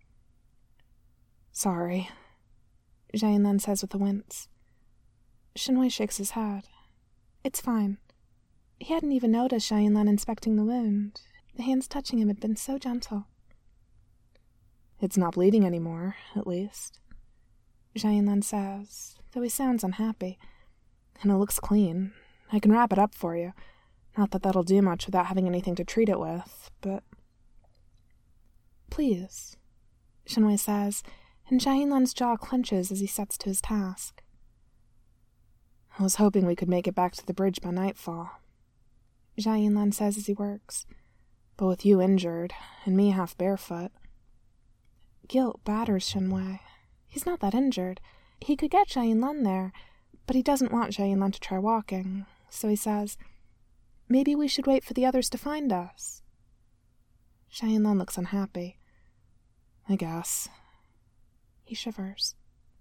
"Sorry," Jianlan says with a wince. Shenwei shakes his head. It's fine. He hadn't even noticed Jianlan inspecting the wound. The hands touching him had been so gentle. "It's not bleeding anymore, at least," Jianlan says, though he sounds unhappy. "And it looks clean. I can wrap it up for you. Not that that'll do much without having anything to treat it with, but—" "Please," Shenwei says, and Jianlan's jaw clenches as he sets to his task. "I was hoping we could make it back to the bridge by nightfall," Jianlan says as he works. "But with you injured, and me half barefoot—" Guilt batters Shenwei. He's not that injured. He could get Jianlan there, but he doesn't want Jianlan to try walking, so he says, "Maybe we should wait for the others to find us." Jianlan looks unhappy. "I guess." He shivers.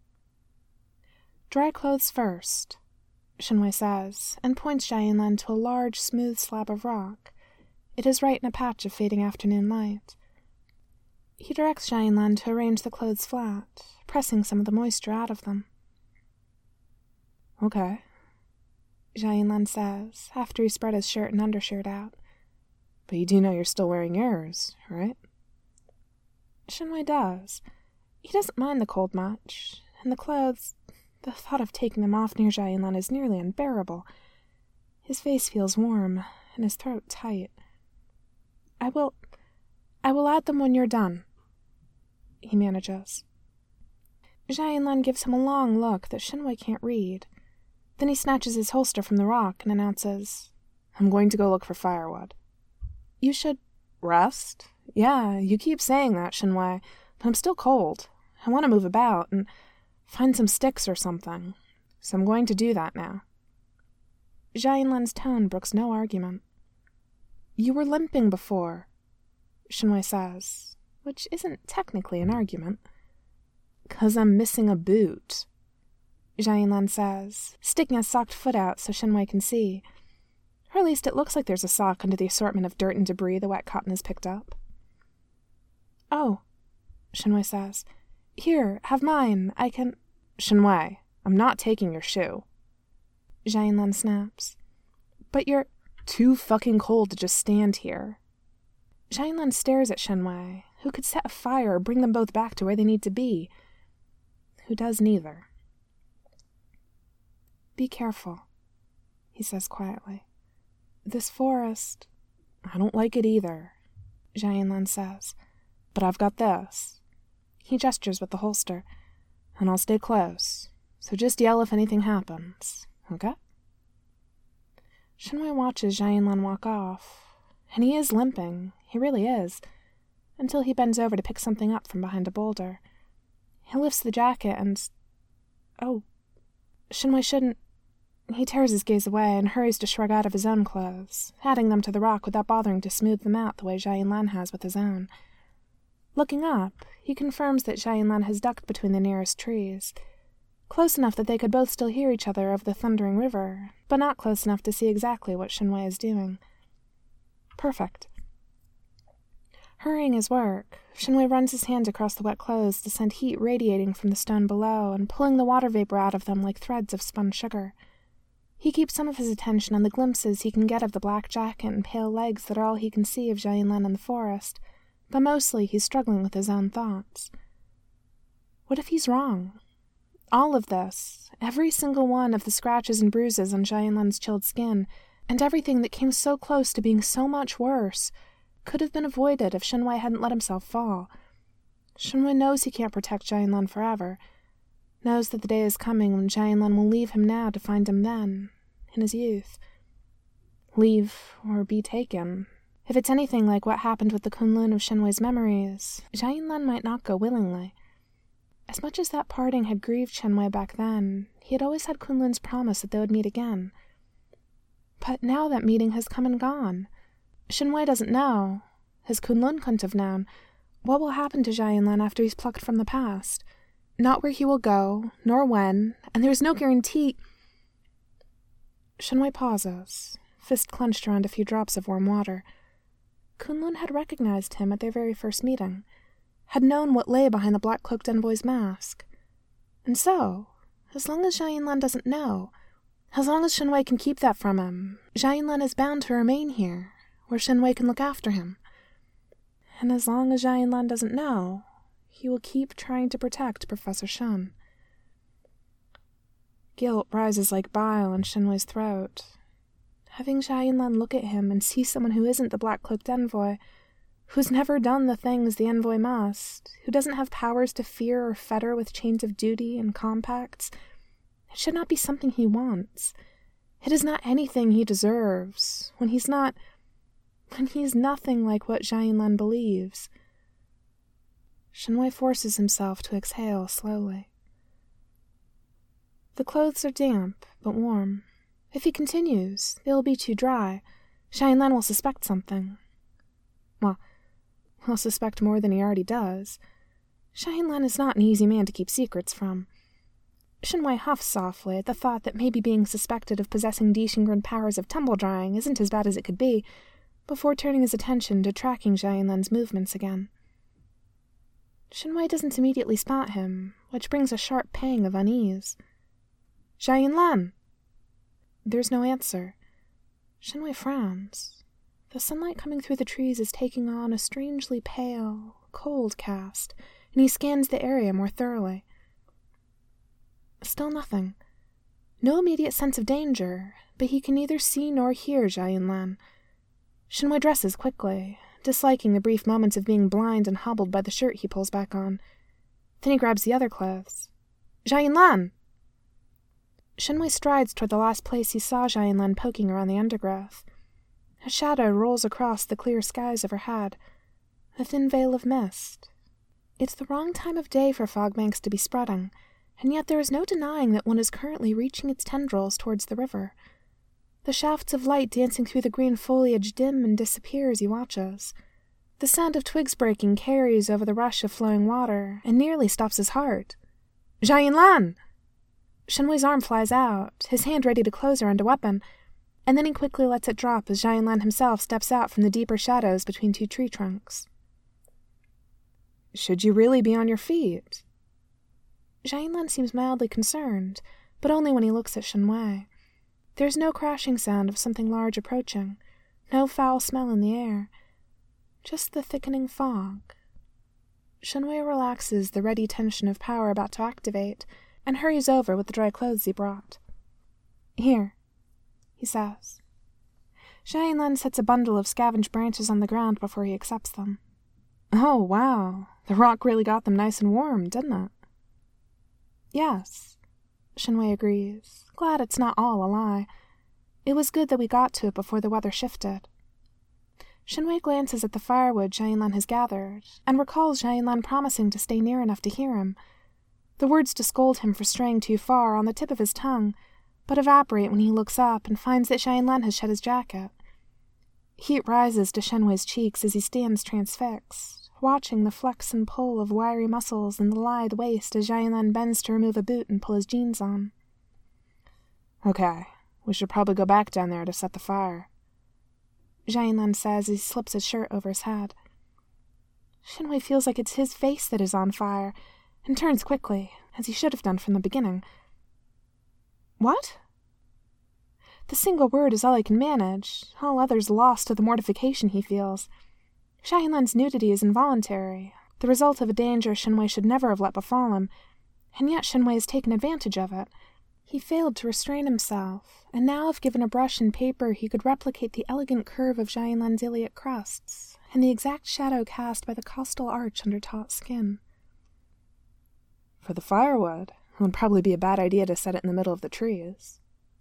"Dry clothes first," Shenwei says, and points Jianlan to a large, smooth slab of rock. It is right in a patch of fading afternoon light. He directs Jianlan to arrange the clothes flat, pressing some of the moisture out of them. "Okay," Jianlan says, after he spread his shirt and undershirt out. "But you do know you're still wearing yours, right?" Shenwei does. He doesn't mind the cold much, and the clothes, the thought of taking them off near Jianlan is nearly unbearable. His face feels warm, and his throat tight. I will add them when you're done," he manages. Jianlan gives him a long look that Shenwei can't read. Then he snatches his holster from the rock and announces, "I'm going to go look for firewood." "You should—" "Rest? Yeah, you keep saying that, Shenwei, but I'm still cold. I want to move about and find some sticks or something, so I'm going to do that now." Jianlan's tone brooks no argument. "You were limping before," Shenwei says, which isn't technically an argument. "'Cause I'm missing a boot," Jianlan says, sticking a socked foot out so Shenwei can see. Or at least it looks like there's a sock under the assortment of dirt and debris the wet cotton has picked up. "Oh," Shenwei says. "Here, have mine. I can—" "Shenwei, I'm not taking your shoe," Jianlan snaps. "But you're—" "Too fucking cold to just stand here." Jianlan stares at Shenwei, who could set a fire or bring them both back to where they need to be. Who does neither. "Be careful," he says quietly. "This forest—" "I don't like it either," Jianlan says. "But I've got this." He gestures with the holster. "And I'll stay close. So just yell if anything happens, okay?" Shenwei watches Jianlan walk off. And he is limping. He really is. Until he bends over to pick something up from behind a boulder. He lifts the jacket and... Oh. Shenwei shouldn't... He tears his gaze away and hurries to shrug out of his own clothes, adding them to the rock without bothering to smooth them out the way Jianlan has with his own. Looking up, he confirms that Jianlan has ducked between the nearest trees, close enough that they could both still hear each other over the thundering river, but not close enough to see exactly what Shenwei is doing. Perfect. Hurrying his work, Shenwei runs his hand across the wet clothes to send heat radiating from the stone below and pulling the water vapor out of them like threads of spun sugar. He keeps some of his attention on the glimpses he can get of the black jacket and pale legs that are all he can see of Jianlan in the forest, but mostly he's struggling with his own thoughts. What if he's wrong? All of this, every single one of the scratches and bruises on Jianlan's chilled skin, and everything that came so close to being so much worse, could have been avoided if Shenwei hadn't let himself fall. Shenwei knows he can't protect Jianlan forever, knows that the day is coming when Jianlan will leave him now to find him then, in his youth. Leave or be taken. If it's anything like what happened with the Kunlun of Shenwei's memories, Jianlan might not go willingly. As much as that parting had grieved Shenwei back then, he had always had Kunlun's promise that they would meet again. But now that meeting has come and gone. Shenwei doesn't know, as Kunlun couldn't have known, what will happen to Zhao Yinlan after he's plucked from the past. Not where he will go, nor when, and there is no guarantee. Shenwei pauses, fist clenched around a few drops of warm water. Kunlun had recognized him at their very first meeting, had known what lay behind the black-cloaked envoy's mask. And so, as long as Zhao Yinlan doesn't know, as long as Shenwei can keep that from him, Zhao Yinlan is bound to remain here, where Shenwei can look after him. And as long as Zhao Yinlan doesn't know, he will keep trying to protect Professor Shen. Guilt rises like bile in Shenwei's throat. Having Zhao Yinlan look at him and see someone who isn't the black-cloaked envoy, who's never done the things the envoy must, who doesn't have powers to fear or fetter with chains of duty and compacts, it should not be something he wants. It is not anything he deserves, when he's nothing like what Zhao Yinlan believes. Shenwei forces himself to exhale slowly. The clothes are damp, but warm. If he continues, they will be too dry. Zhao Yinlan will suspect something. Well, he'll suspect more than he already does. Zhao Yinlan is not an easy man to keep secrets from. Shenwei huffs softly at the thought that maybe being suspected of possessing Dishengren powers of tumble-drying isn't as bad as it could be, before turning his attention to tracking Zhao Yinlan's movements again. Shenwei doesn't immediately spot him, which brings a sharp pang of unease. Zhao Yinlan! There's no answer. Shenwei frowns. The sunlight coming through the trees is taking on a strangely pale, cold cast, and he scans the area more thoroughly. Still nothing. No immediate sense of danger, but he can neither see nor hear Zhao Yinlan. Shenwei dresses quickly, disliking the brief moments of being blind and hobbled by the shirt he pulls back on. Then he grabs the other clothes. Zhao Yinlan! Shenwei strides toward the last place he saw Zhao Yinlan poking around the undergrowth. A shadow rolls across the clear skies overhead, a thin veil of mist. It's the wrong time of day for fog banks to be spreading, and yet there is no denying that one is currently reaching its tendrils towards the river. The shafts of light dancing through the green foliage dim and disappear as he watches. The sound of twigs breaking carries over the rush of flowing water and nearly stops his heart. Zhao Yinlan! Shenwei's arm flies out, his hand ready to close around a weapon, and then he quickly lets it drop as Zhao Yinlan himself steps out from the deeper shadows between two tree trunks. Should you really be on your feet? Zhao Yinlan seems mildly concerned, but only when he looks at Shenwei. There's no crashing sound of something large approaching, no foul smell in the air, just the thickening fog. Shenwei relaxes the ready tension of power about to activate, and hurries over with the dry clothes he brought. Here, he says. Zhao Yinlan sets a bundle of scavenged branches on the ground before he accepts them. Oh, wow. The rock really got them nice and warm, didn't it? Yes, Shenwei agrees, glad it's not all a lie. It was good that we got to it before the weather shifted. Shenwei glances at the firewood Zhao Yinlan has gathered, and recalls Zhao Yinlan promising to stay near enough to hear him. The words to scold him for straying too far are on the tip of his tongue, but evaporate when he looks up and finds that Zhao Yinlan has shed his jacket. Heat rises to Shenwei's cheeks as he stands transfixed, watching the flex and pull of wiry muscles in the lithe waist as Zhao Yinlan bends to remove a boot and pull his jeans on. Okay, we should probably go back down there to set the fire, Zhao Yinlan says as he slips his shirt over his head. Shenwei feels like it's his face that is on fire, and turns quickly, as he should have done from the beginning. What? The single word is all he can manage, all others lost to the mortification he feels. Zhao Yinlan's nudity is involuntary, the result of a danger Shenwei should never have let befall him, and yet Shenwei has taken advantage of it. He failed to restrain himself, and now if given a brush and paper he could replicate the elegant curve of Zhao Yinlan's iliac crusts, and the exact shadow cast by the costal arch under taut skin. For the firewood, it would probably be a bad idea to set it in the middle of the trees.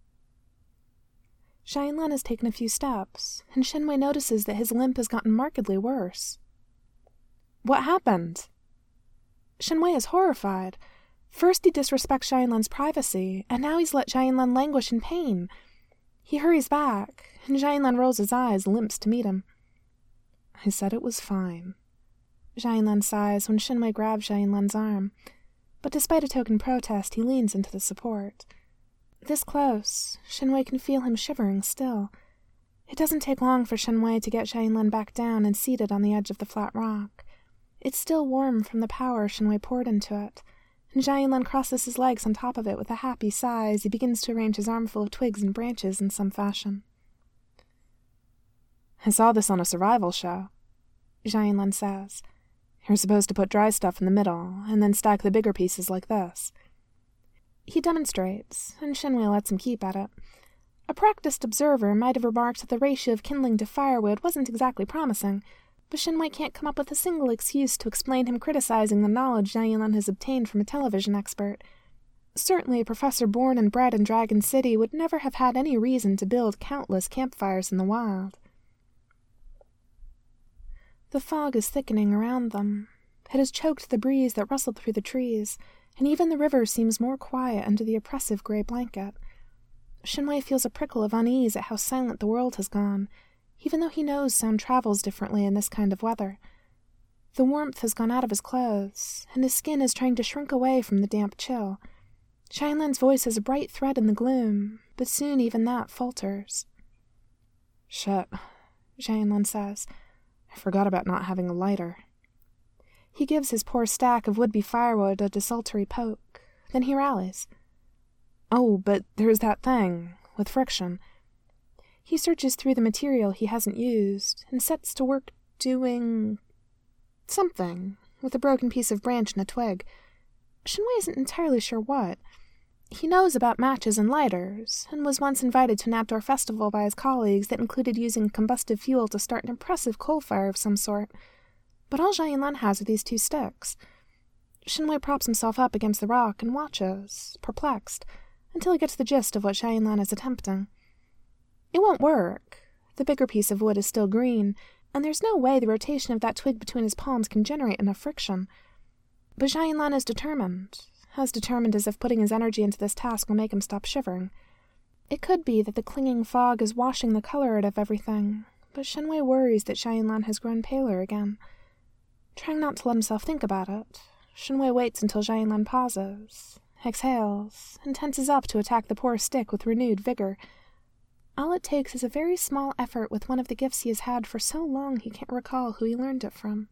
Zhao Yinlan has taken a few steps, and Shenwei notices that his limp has gotten markedly worse. What happened? Shenwei is horrified. First he disrespects Zhao Yinlan's privacy, and now he's let Zhao Yinlan languish in pain. He hurries back, and Xianlan rolls his eyes and limps to meet him. I said it was fine. Xianlan sighs when Shinwei grabs Xianlan's arm, but despite a token protest, he leans into the support. This close, Shinwei can feel him shivering still. It doesn't take long for Shinwei to get Xianlan back down and seated on the edge of the flat rock. It's still warm from the power Shinwei poured into it, and Xianlan crosses his legs on top of it with a happy sigh as he begins to arrange his armful of twigs and branches in some fashion. I saw this on a survival show, Xianlan says. You're supposed to put dry stuff in the middle, and then stack the bigger pieces like this. He demonstrates, and Shinwei lets him keep at it. A practiced observer might have remarked that the ratio of kindling to firewood wasn't exactly promising, but Shinwei can't come up with a single excuse to explain him criticizing the knowledge Xianlan has obtained from a television expert. Certainly a professor born and bred in Dragon City would never have had any reason to build countless campfires in the wild. The fog is thickening around them. It has choked the breeze that rustled through the trees, and even the river seems more quiet under the oppressive gray blanket. Shinwei feels a prickle of unease at how silent the world has gone, even though he knows sound travels differently in this kind of weather. The warmth has gone out of his clothes, and his skin is trying to shrink away from the damp chill. Xianlan's voice is a bright thread in the gloom, but soon even that falters. Shit, Xianlan says. I forgot about not having a lighter. He gives his poor stack of would-be firewood a desultory poke. Then he rallies. Oh, but there's that thing, with friction. He searches through the material he hasn't used, and sets to work doing something, with a broken piece of branch and a twig. Shinwei isn't entirely sure what. He knows about matches and lighters, and was once invited to an outdoor festival by his colleagues that included using combustive fuel to start an impressive coal fire of some sort. But all Xianlan has are these 2 sticks. Shinwei props himself up against the rock and watches, perplexed, until he gets the gist of what Xianlan is attempting. It won't work. The bigger piece of wood is still green, and there's no way the rotation of that twig between his palms can generate enough friction. But Xianlan is determined, as determined as if putting his energy into this task will make him stop shivering. It could be that the clinging fog is washing the color out of everything, but Shinwei worries that Xianlan has grown paler again. Trying not to let himself think about it, Shinwei waits until Xianlan pauses, exhales, and tenses up to attack the poor stick with renewed vigor. All it takes is a very small effort with one of the gifts he has had for so long he can't recall who he learned it from.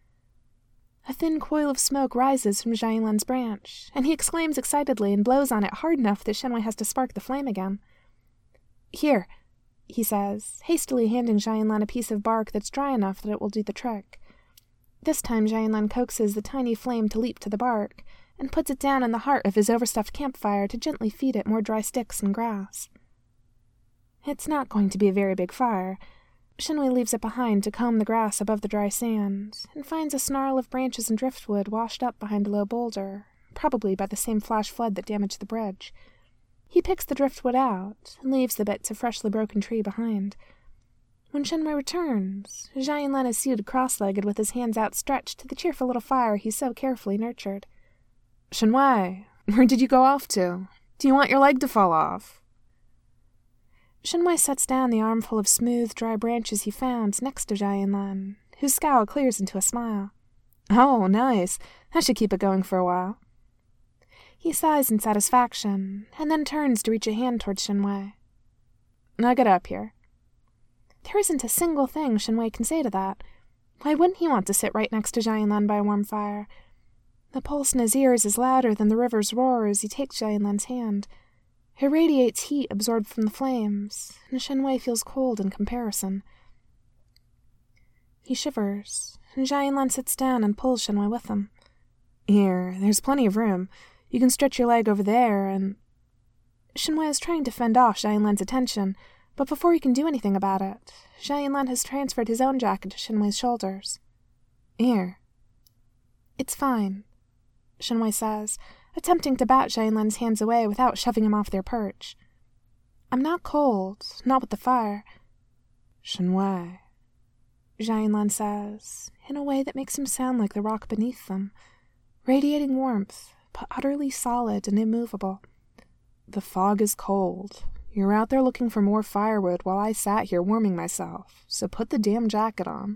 A thin coil of smoke rises from Xianlan's branch, and he exclaims excitedly and blows on it hard enough that Shinwei has to spark the flame again. "Here," he says, hastily handing Xianlan a piece of bark that's dry enough that it will do the trick. This time Xianlan coaxes the tiny flame to leap to the bark, and puts it down in the heart of his overstuffed campfire to gently feed it more dry sticks and grass. It's not going to be a very big fire. Shinwei leaves it behind to comb the grass above the dry sand, and finds a snarl of branches and driftwood washed up behind a low boulder, probably by the same flash flood that damaged the bridge. He picks the driftwood out, and leaves the bits of freshly broken tree behind. When Shinwei returns, Xianlan is seated cross-legged with his hands outstretched to the cheerful little fire he so carefully nurtured. "Shinwei, where did you go off to? Do you want your leg to fall off?" Shinwei sets down the armful of smooth, dry branches he found next to Xianlan, whose scowl clears into a smile. "Oh, nice. That should keep it going for a while." He sighs in satisfaction, and then turns to reach a hand toward Shinwei. "Now get up here." There isn't a single thing Shinwei can say to that. Why wouldn't he want to sit right next to Xianlan by a warm fire? The pulse in his ears is louder than the river's roar as he takes Xianlan's hand. It radiates heat absorbed from the flames, and Shinwei feels cold in comparison. He shivers, and Xianlan sits down and pulls Shinwei with him. "Here, there's plenty of room. You can stretch your leg over there and—" Shinwei is trying to fend off Xianlan's attention, but before he can do anything about it, Xianlan has transferred his own jacket to Shinwei's shoulders. "Here." "It's fine," Shinwei says, attempting to bat Xianlan's hands away without shoving him off their perch. "I'm not cold, not with the fire." "Shinwei," Xianlan says, in a way that makes him sound like the rock beneath them, radiating warmth, but utterly solid and immovable. "The fog is cold. You were out there looking for more firewood while I sat here warming myself, so put the damn jacket on.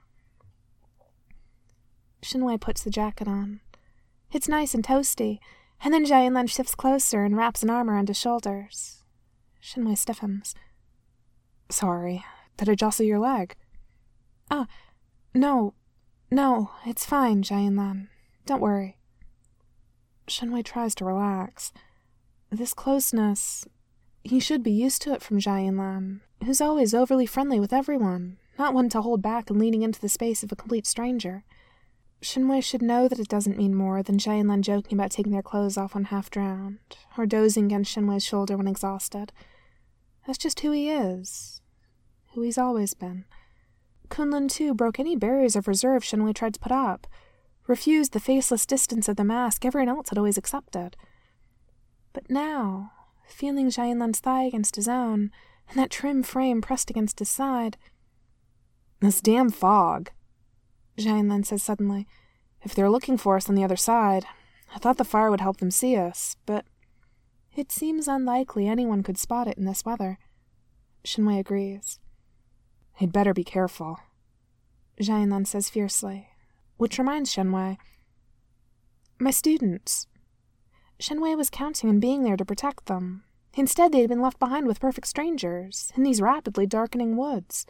Shinwei puts the jacket on. It's nice and toasty, and then Jianlan shifts closer and wraps an arm around his shoulders. Shinwei stiffens. Sorry, did I jostle your leg? Oh, no, it's fine, Jianlan. Don't worry. Shinwei tries to relax. This closeness, he should be used to it from Jianlan, who's always overly friendly with everyone, not one to hold back and leaning into the space of a complete stranger. Shinwei should know that it doesn't mean more than Jianlan joking about taking their clothes off when half-drowned, or dozing against Shinwei's shoulder when exhausted. That's just who he is, who he's always been. Kunlun, too, broke any barriers of reserve Shinwei tried to put up, refused the faceless distance of the mask everyone else had always accepted. But now, feeling Jianlan's thigh against his own, and that trim frame pressed against his side... This damn fog, Jianlan says suddenly. If they're looking for us on the other side, I thought the fire would help them see us, but... It seems unlikely anyone could spot it in this weather. Shinwei agrees. They'd better be careful, Jianlan says fiercely, which reminds Shinwei. My students. Shinwei was counting on being there to protect them. Instead, they had been left behind with perfect strangers, in these rapidly darkening woods.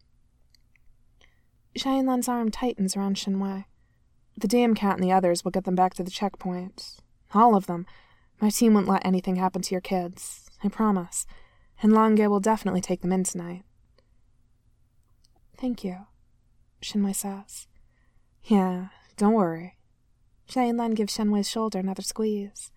Jianlan's arm tightens around Shinwei. The damn cat and the others will get them back to the checkpoint. All of them. My team won't let anything happen to your kids, I promise. And Lange will definitely take them in tonight. Thank you, Shinwei says. Yeah, don't worry. Jianlan gives Shinwei's shoulder another squeeze.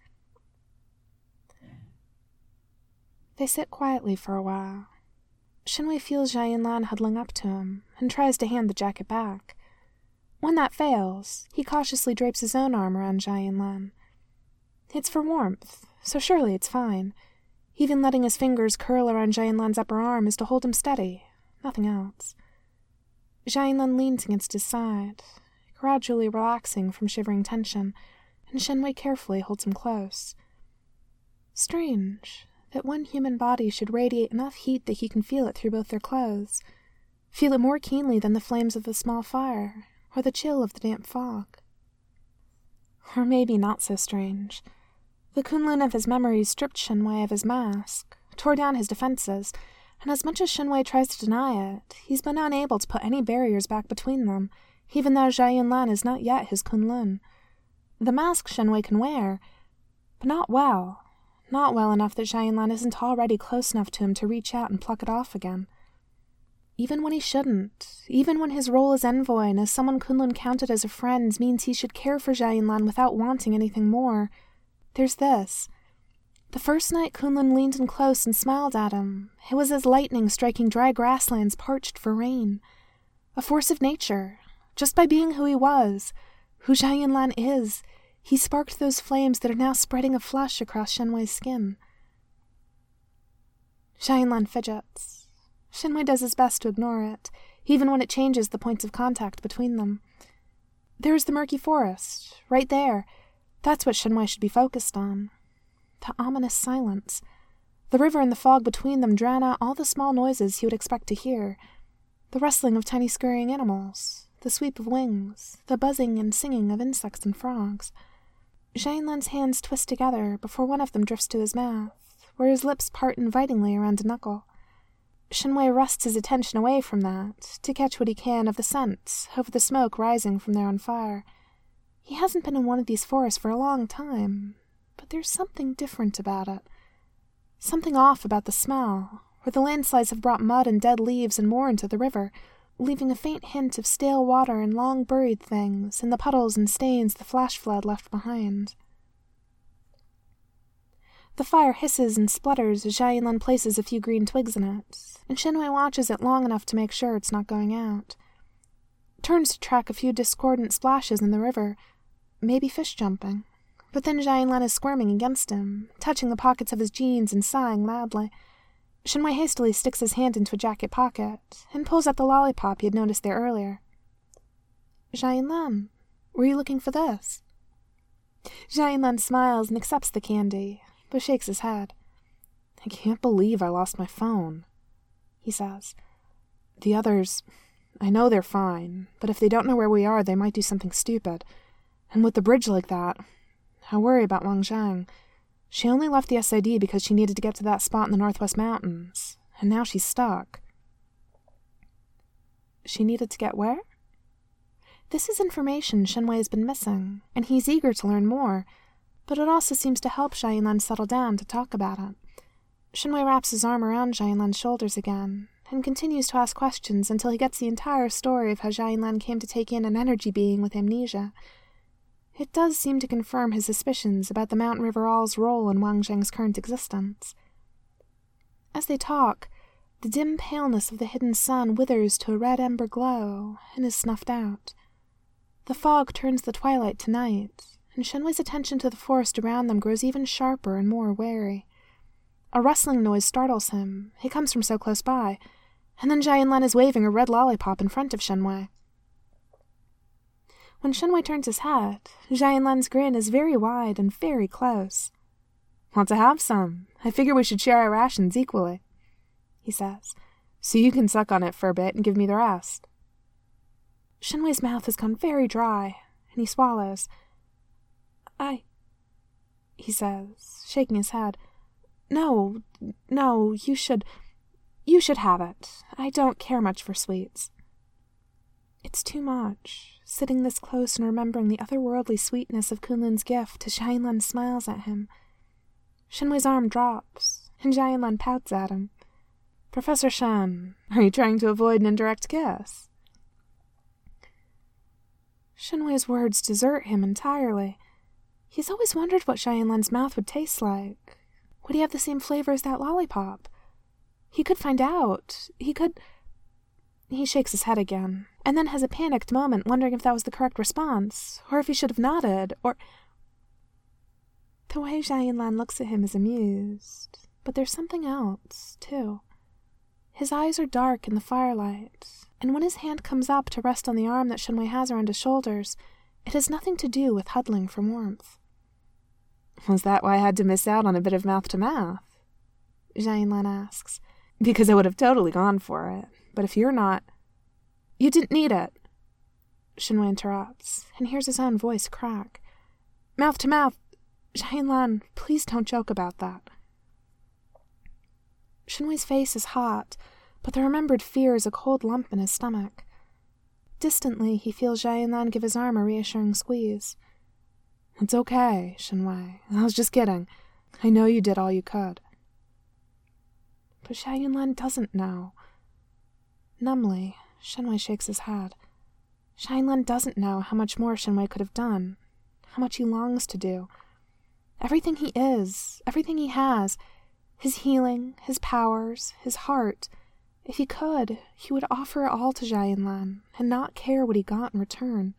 They sit quietly for a while. Shinwei feels Jianlan huddling up to him and tries to hand the jacket back. When that fails, he cautiously drapes his own arm around Jianlan. It's for warmth, so surely it's fine. Even letting his fingers curl around Jianlan's upper arm is to hold him steady, nothing else. Jianlan leans against his side, gradually relaxing from shivering tension, and Shinwei carefully holds him close. Strange that one human body should radiate enough heat that he can feel it through both their clothes, feel it more keenly than the flames of the small fire, or the chill of the damp fog. Or maybe not so strange. The Kunlun of his memories stripped Shinwei of his mask, tore down his defenses, and as much as Shinwei tries to deny it, he's been unable to put any barriers back between them, even though Jianlan is not yet his Kunlun. The mask Shinwei can wear, but not well enough that Jianlan isn't already close enough to him to reach out and pluck it off again. Even when he shouldn't, even when his role as envoy and as someone Kunlun counted as a friend means he should care for Jianlan without wanting anything more, there's this. The first night Kunlun leaned in close and smiled at him, it was as lightning striking dry grasslands parched for rain. A force of nature. Just by being who he was, who Jianlan is, he sparked those flames that are now spreading a flush across Shinwei's skin. Jianlan fidgets. Shinwei does his best to ignore it, even when it changes the points of contact between them. There's the murky forest, right there. That's what Shinwei should be focused on. The ominous silence. The river and the fog between them drown out all the small noises he would expect to hear. The rustling of tiny scurrying animals, the sweep of wings, the buzzing and singing of insects and frogs. Jianlan's hands twist together before one of them drifts to his mouth, where his lips part invitingly around a knuckle. Shinwei wrests his attention away from that, to catch what he can of the scents over the smoke rising from there on fire. He hasn't been in one of these forests for a long time, but there's something different about it. Something off about the smell, where the landslides have brought mud and dead leaves and more into the river, leaving a faint hint of stale water and long buried things in the puddles and stains the flash flood left behind. The fire hisses and splutters as Jianlan places a few green twigs in it, and Shinwei watches it long enough to make sure it's not going out. Turns to track a few discordant splashes in the river, maybe fish jumping, but then Jianlan is squirming against him, touching the pockets of his jeans and sighing loudly. Shinwei hastily sticks his hand into a jacket pocket and pulls out the lollipop he had noticed there earlier. Jianlan, were you looking for this? Jianlan smiles and accepts the candy, but shakes his head. I can't believe I lost my phone, he says. The others, I know they're fine, but if they don't know where we are, they might do something stupid. And with the bridge like that, I worry about Wang Zhang. She only left the SID because she needed to get to that spot in the Northwest Mountains, and now she's stuck. She needed to get where? This is information Shenwei has been missing, and he's eager to learn more, but it also seems to help Zhao Yinlan settle down to talk about it. Shenwei wraps his arm around Zhao Yinlan's shoulders again, and continues to ask questions until he gets the entire story of how Zhao Yinlan came to take in an energy being with amnesia. It does seem to confirm his suspicions about the Mountain River All's role in Wang Zhang's current existence. As they talk, the dim paleness of the hidden sun withers to a red ember glow and is snuffed out. The fog turns the twilight to night, and Shenwei's attention to the forest around them grows even sharper and more wary. A rustling noise startles him. It comes from so close by, and then Zhao Yinlan is waving a red lollipop in front of Shenwei. When Shenwei turns his head, Zhao Yinlan's grin is very wide and very close. Want to have some? I figure we should share our rations equally, he says, so you can suck on it for a bit and give me the rest. Shenwei's mouth has gone very dry, and he swallows. He says, shaking his head. No, you should have it. I don't care much for sweets. It's too much, sitting this close and remembering the otherworldly sweetness of Kunlun's gift as Zhao Yinlan smiles at him. Shenwei's arm drops, and Zhao Yinlan pouts at him. Professor Shen, are you trying to avoid an indirect kiss? Shenwei's words desert him entirely. He's always wondered what Zhao Yinlan's mouth would taste like. Would he have the same flavor as that lollipop? He could find out. He shakes his head again, and then has a panicked moment wondering if that was the correct response, or if he should have nodded, or... The way Zhao Yinlan looks at him is amused, but there's something else, too. His eyes are dark in the firelight, and when his hand comes up to rest on the arm that Shenwei has around his shoulders, it has nothing to do with huddling for warmth. Was that why I had to miss out on a bit of mouth-to-mouth? Zhao Yinlan asks. Because I would have totally gone for it. But if you're not... You didn't need it, Shenwei interrupts, and hears his own voice crack. Mouth-to-mouth. Zhao Yinlan, please don't joke about that. Shenwei's face is hot, but the remembered fear is a cold lump in his stomach. Distantly, he feels Zhao Yinlan give his arm a reassuring squeeze. It's okay, Shenwei. I was just kidding. I know you did all you could. But Zhao Yinlan doesn't know. Numbly, Shenwei shakes his head. Zhao Yinlan doesn't know how much more Shenwei could have done, how much he longs to do. Everything he is, everything he has, his healing, his powers, his heart, if he could, he would offer it all to Zhao Yinlan and not care what he got in return.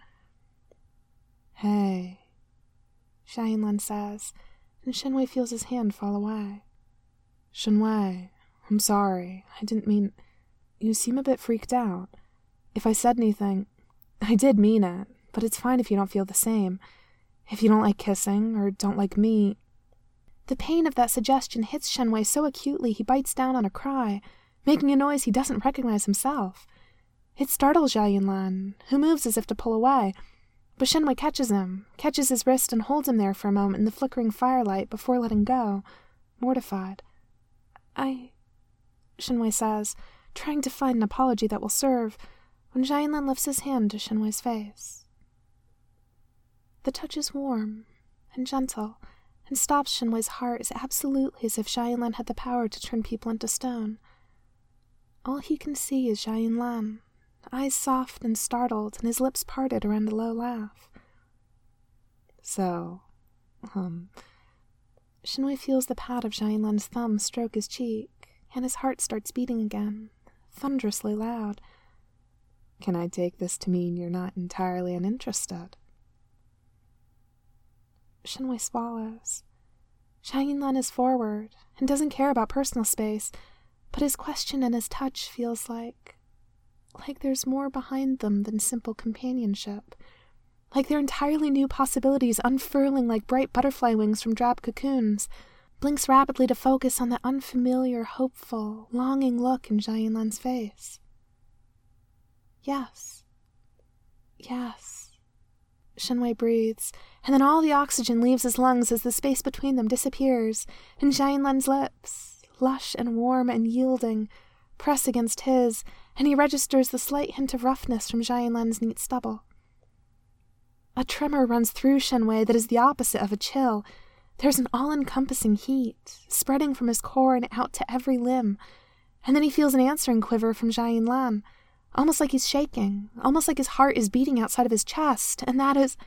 Hey, Zhao Yinlan says, and Shenwei feels his hand fall away. Shenwei, I'm sorry. I didn't mean... You seem a bit freaked out. If I said anything... I did mean it, but it's fine if you don't feel the same. If you don't like kissing, or don't like me... The pain of that suggestion hits Shenwei so acutely he bites down on a cry, making a noise he doesn't recognize himself. It startles Zhao Yinlan, who moves as if to pull away, but Shenwei catches his wrist and holds him there for a moment in the flickering firelight before letting go, mortified. Shenwei says, trying to find an apology that will serve, when Zhao Yinlan lifts his hand to Shenwei's face. The touch is warm and gentle, and stops Shenwei's heart as absolutely as if Zhao Yinlan had the power to turn people into stone. All he can see is Zhao Yinlan, eyes soft and startled, and his lips parted around a low laugh. So, Shenwei feels the pad of Zhao Yinlan's thumb stroke his cheek, and his heart starts beating again, thunderously loud. Can I take this to mean you're not entirely uninterested? Shenwei swallows. Zhao Yinlan is forward, and doesn't care about personal space, but his question and his touch feels like there's more behind them than simple companionship. Like they're entirely new possibilities unfurling like bright butterfly wings from drab cocoons, blinks rapidly to focus on the unfamiliar, hopeful, longing look in Zhao Yinlan's face. Yes. Yes. Shenwei breathes, and then all the oxygen leaves his lungs as the space between them disappears, and Zhao Yinlan's lips, lush and warm and yielding, press against his, and he registers the slight hint of roughness from Zhao Yinlan's neat stubble. A tremor runs through Shenwei that is the opposite of a chill. There's an all-encompassing heat, spreading from his core and out to every limb, and then he feels an answering quiver from Zhao Yinlan, almost like he's shaking, almost like his heart is beating outside of his chest, and that is...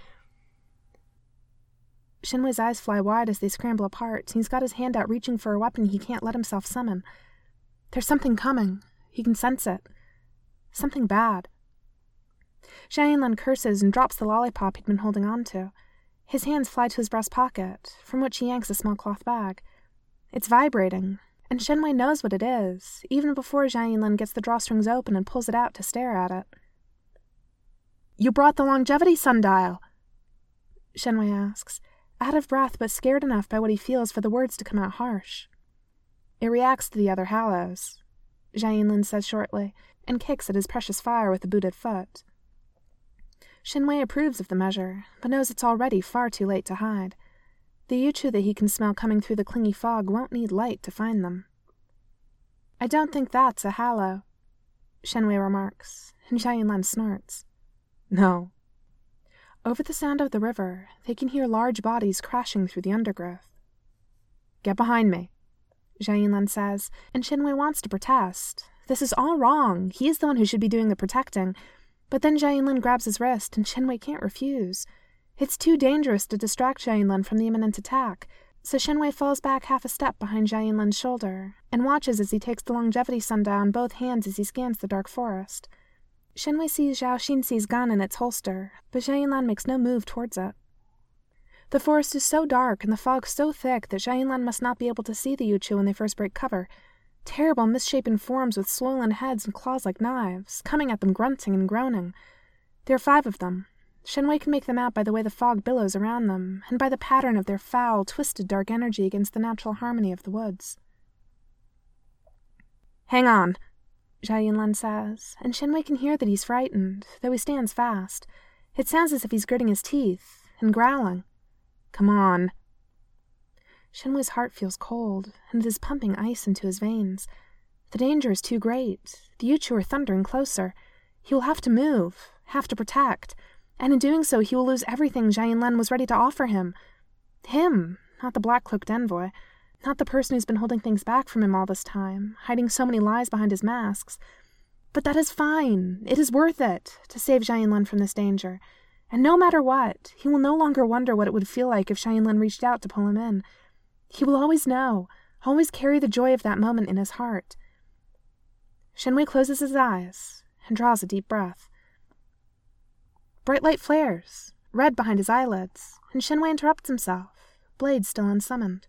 Shenwei's eyes fly wide as they scramble apart, and he's got his hand out reaching for a weapon he can't let himself summon. There's something coming. He can sense it. Something bad. Zhao Yinlan curses and drops the lollipop he'd been holding on to. His hands fly to his breast pocket, from which he yanks a small cloth bag. It's vibrating, and Shenwei knows what it is, even before Zhao Yinlan gets the drawstrings open and pulls it out to stare at it. "You brought the longevity sundial?" Shenwei asks, out of breath but scared enough by what he feels for the words to come out harsh. "It reacts to the other hallows," Zhao Yinlan says shortly, and kicks at his precious fire with a booted foot. Shenwei approves of the measure, but knows it's already far too late to hide. The Yuchu that he can smell coming through the clingy fog won't need light to find them. "I don't think that's a hallow," Shenwei remarks, and Zhao Yinlan snorts. "No." Over the sound of the river, they can hear large bodies crashing through the undergrowth. "Get behind me," Zhao Yinlan says, and Shenwei wants to protest. This is all wrong. He is the one who should be doing the protecting. But then Zhao Yinlan grabs his wrist, and Shenwei can't refuse. It's too dangerous to distract Zhao Yinlan from the imminent attack, so Shenwei falls back half a step behind Zhao Yinlan's shoulder, and watches as he takes the longevity sundial in both hands as he scans the dark forest. Shenwei sees Zhao Xinxi's gun in its holster, but Zhao Yinlan makes no move towards it. The forest is so dark and the fog so thick that Zhao Yinlan must not be able to see the Yuchu when they first break cover. Terrible, misshapen forms with swollen heads and claws like knives, coming at them grunting and groaning. There are 5 of them. Shenwei can make them out by the way the fog billows around them, and by the pattern of their foul, twisted dark energy against the natural harmony of the woods. "Hang on," Zhao Yinlan says, and Shenwei can hear that he's frightened, though he stands fast. It sounds as if he's gritting his teeth, and growling. "Come on." Shenwei's heart feels cold, and it is pumping ice into his veins. The danger is too great. The Yuchu are thundering closer. He will have to move, have to protect, and in doing so he will lose everything Zhao Yinlan was ready to offer him. Him, not the black-cloaked envoy, not the person who's been holding things back from him all this time, hiding so many lies behind his masks. But that is fine. It is worth it to save Zhao Yinlan from this danger. And no matter what, he will no longer wonder what it would feel like if Zhao Yinlan reached out to pull him in. He will always know, always carry the joy of that moment in his heart. Shenwei closes his eyes and draws a deep breath. Bright light flares, red behind his eyelids, and Shenwei interrupts himself, blade still unsummoned.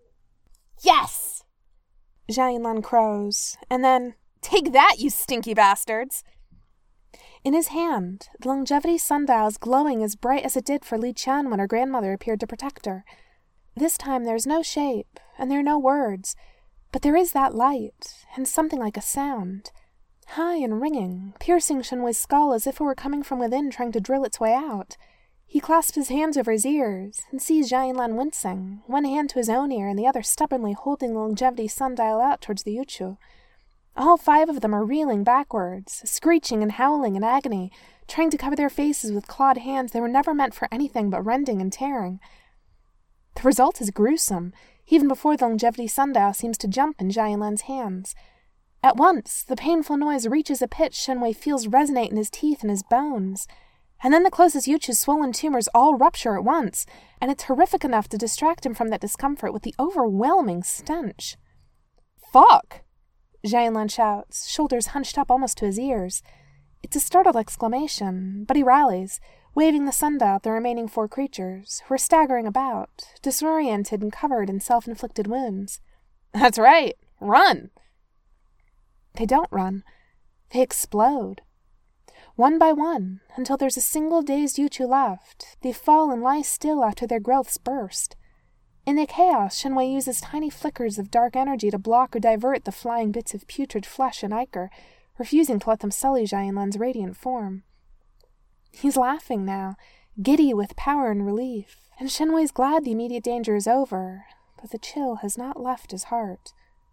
"Yes!" Zhao Yinlan crows, and then, "Take that, you stinky bastards!" In his hand, the longevity sundial is glowing as bright as it did for Li Qian when her grandmother appeared to protect her. This time there is no shape, and there are no words, but there is that light, and something like a sound, high and ringing, piercing Shenwei's skull as if it were coming from within trying to drill its way out. He clasps his hands over his ears, and sees Zhao Yinlan wincing, one hand to his own ear and the other stubbornly holding the longevity sundial out towards the Yuchu. All 5 of them are reeling backwards, screeching and howling in agony, trying to cover their faces with clawed hands that were never meant for anything but rending and tearing. The result is gruesome, even before the longevity sundial seems to jump in Zhao Yinlan's hands. At once, the painful noise reaches a pitch Shenwei feels resonate in his teeth and his bones. And then the closest Yuchu's swollen tumors all rupture at once, and it's horrific enough to distract him from that discomfort with the overwhelming stench. "Fuck!" Zhao Yinlan shouts, shoulders hunched up almost to his ears. It's a startled exclamation, but he rallies, waving the sundial at the remaining 4 creatures, who are staggering about, disoriented and covered in self-inflicted wounds. "That's right. Run!" They don't run. They explode. One by one, until there's a single dazed Yuchu left, they fall and lie still after their growths burst. In the chaos, Shenwei uses tiny flickers of dark energy to block or divert the flying bits of putrid flesh in Iker, refusing to let them sully Xianlan's radiant form. He's laughing now, giddy with power and relief, and Shenwei's glad the immediate danger is over, but the chill has not left his heart.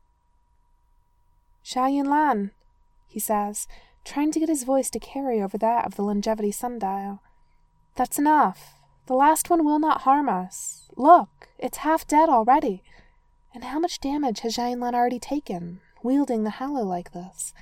"Xianlan," he says, trying to get his voice to carry over that of the longevity sundial. "That's enough. The last one will not harm us. Look, it's half dead already. And how much damage has Xianlan already taken, wielding the Hallow like this?"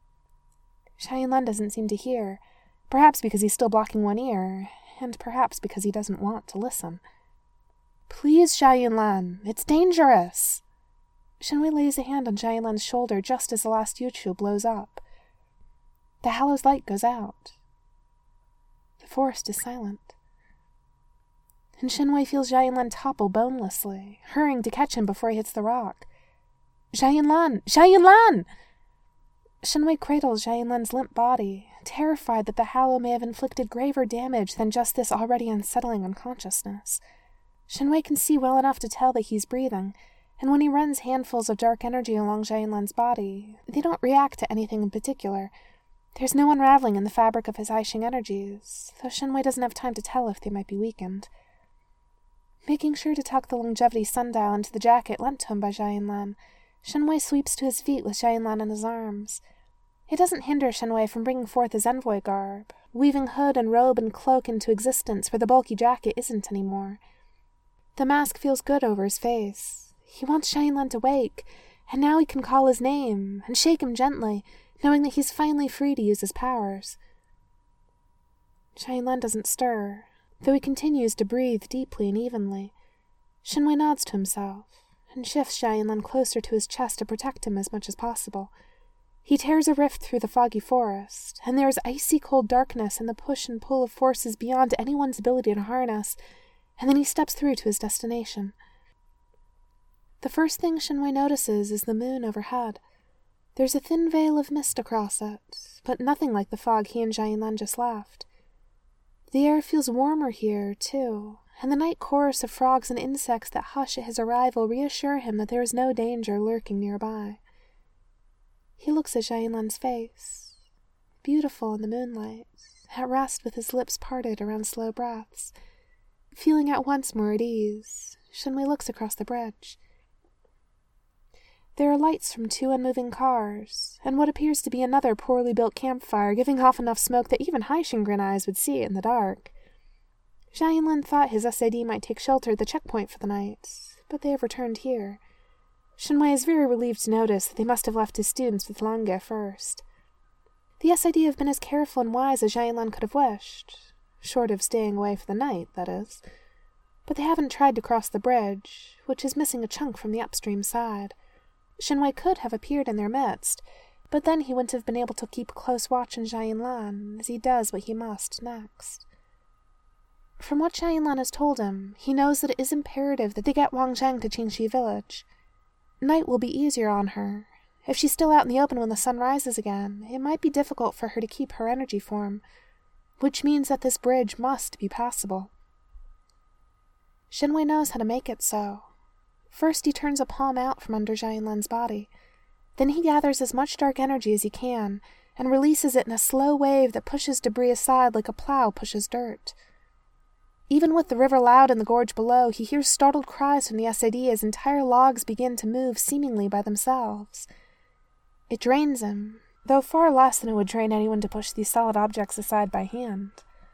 Xianlan doesn't seem to hear, perhaps because he's still blocking one ear, and perhaps because he doesn't want to listen. "Please, Xianlan, it's dangerous." Shenwei lays a hand on Xianlan's shoulder just as the last Yuchu blows up. The Hallow's light goes out. The forest is silent. And Shenwei feels Xianlan topple bonelessly, hurrying to catch him before he hits the rock. "Xianlan! Xianlan!" Shenwei cradles Xianlan's limp body, terrified that the Hallow may have inflicted graver damage than just this already unsettling unconsciousness. Shenwei can see well enough to tell that he's breathing, and when he runs handfuls of dark energy along Xianlan's body, they don't react to anything in particular. There's no unraveling in the fabric of his Aishing energies, though Shenwei doesn't have time to tell if they might be weakened. Making sure to tuck the longevity sundial into the jacket lent to him by Xianlan, Shenwei sweeps to his feet with Xianlan in his arms. It doesn't hinder Shenwei from bringing forth his envoy garb, weaving hood and robe and cloak into existence where the bulky jacket isn't anymore. The mask feels good over his face. He wants Xianlan to wake, and now he can call his name and shake him gently, knowing that he's finally free to use his powers. Xianlan doesn't stir, though he continues to breathe deeply and evenly. Shenwei nods to himself, and shifts Xianlan closer to his chest to protect him as much as possible. He tears a rift through the foggy forest, and there is icy-cold darkness and the push and pull of forces beyond anyone's ability to harness, and then he steps through to his destination. The first thing Shenwei notices is the moon overhead. There's a thin veil of mist across it, but nothing like the fog he and Xianlan just left. The air feels warmer here, too, and the night chorus of frogs and insects that hush at his arrival reassure him that there is no danger lurking nearby. He looks at Xianlan's face, beautiful in the moonlight, at rest with his lips parted around slow breaths. Feeling at once more at ease, Shenwei looks across the bridge. There are lights from 2 unmoving cars, and what appears to be another poorly built campfire giving off enough smoke that even Haishingren eyes would see it in the dark. Xianlan thought his SID might take shelter at the checkpoint for the night, but they have returned here. Shenwei is very relieved to notice that they must have left his students with Lange first. The SID have been as careful and wise as Xianlan could have wished, short of staying away for the night, that is. But they haven't tried to cross the bridge, which is missing a chunk from the upstream side. Shenwei could have appeared in their midst, but then he wouldn't have been able to keep close watch on Xianlan, as he does what he must next. From what Xianlan has told him, he knows that it is imperative that they get Wang Zhang to Qingxi village. Night will be easier on her. If she's still out in the open when the sun rises again, it might be difficult for her to keep her energy form, which means that this bridge must be passable. Shenwei knows how to make it so. First he turns a palm out from under Xianlan's body. Then he gathers as much dark energy as he can, and releases it in a slow wave that pushes debris aside like a plow pushes dirt. Even with the river loud in the gorge below, he hears startled cries from the SID as entire logs begin to move seemingly by themselves. It drains him, though far less than it would drain anyone to push these solid objects aside by hand.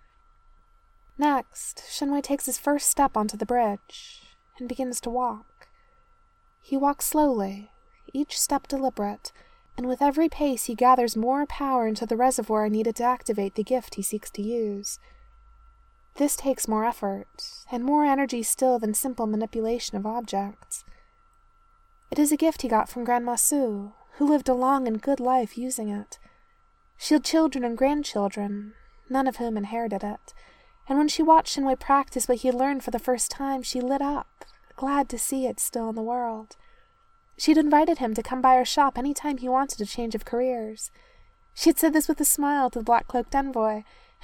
Next, Shenwei takes his first step onto the bridge, and begins to walk. He walks slowly, each step deliberate, and with every pace he gathers more power into the reservoir needed to activate the gift he seeks to use. This takes more effort, and more energy still than simple manipulation of objects. It is a gift he got from Grandma Su, who lived a long and good life using it. She had children and grandchildren, none of whom inherited it, and when she watched Shenwei practice what he had learned for the first time, she lit up, glad to see it still in the world. She'd invited him to come by her shop any time he wanted a change of careers. She had said this with a smile to the black-cloaked envoy,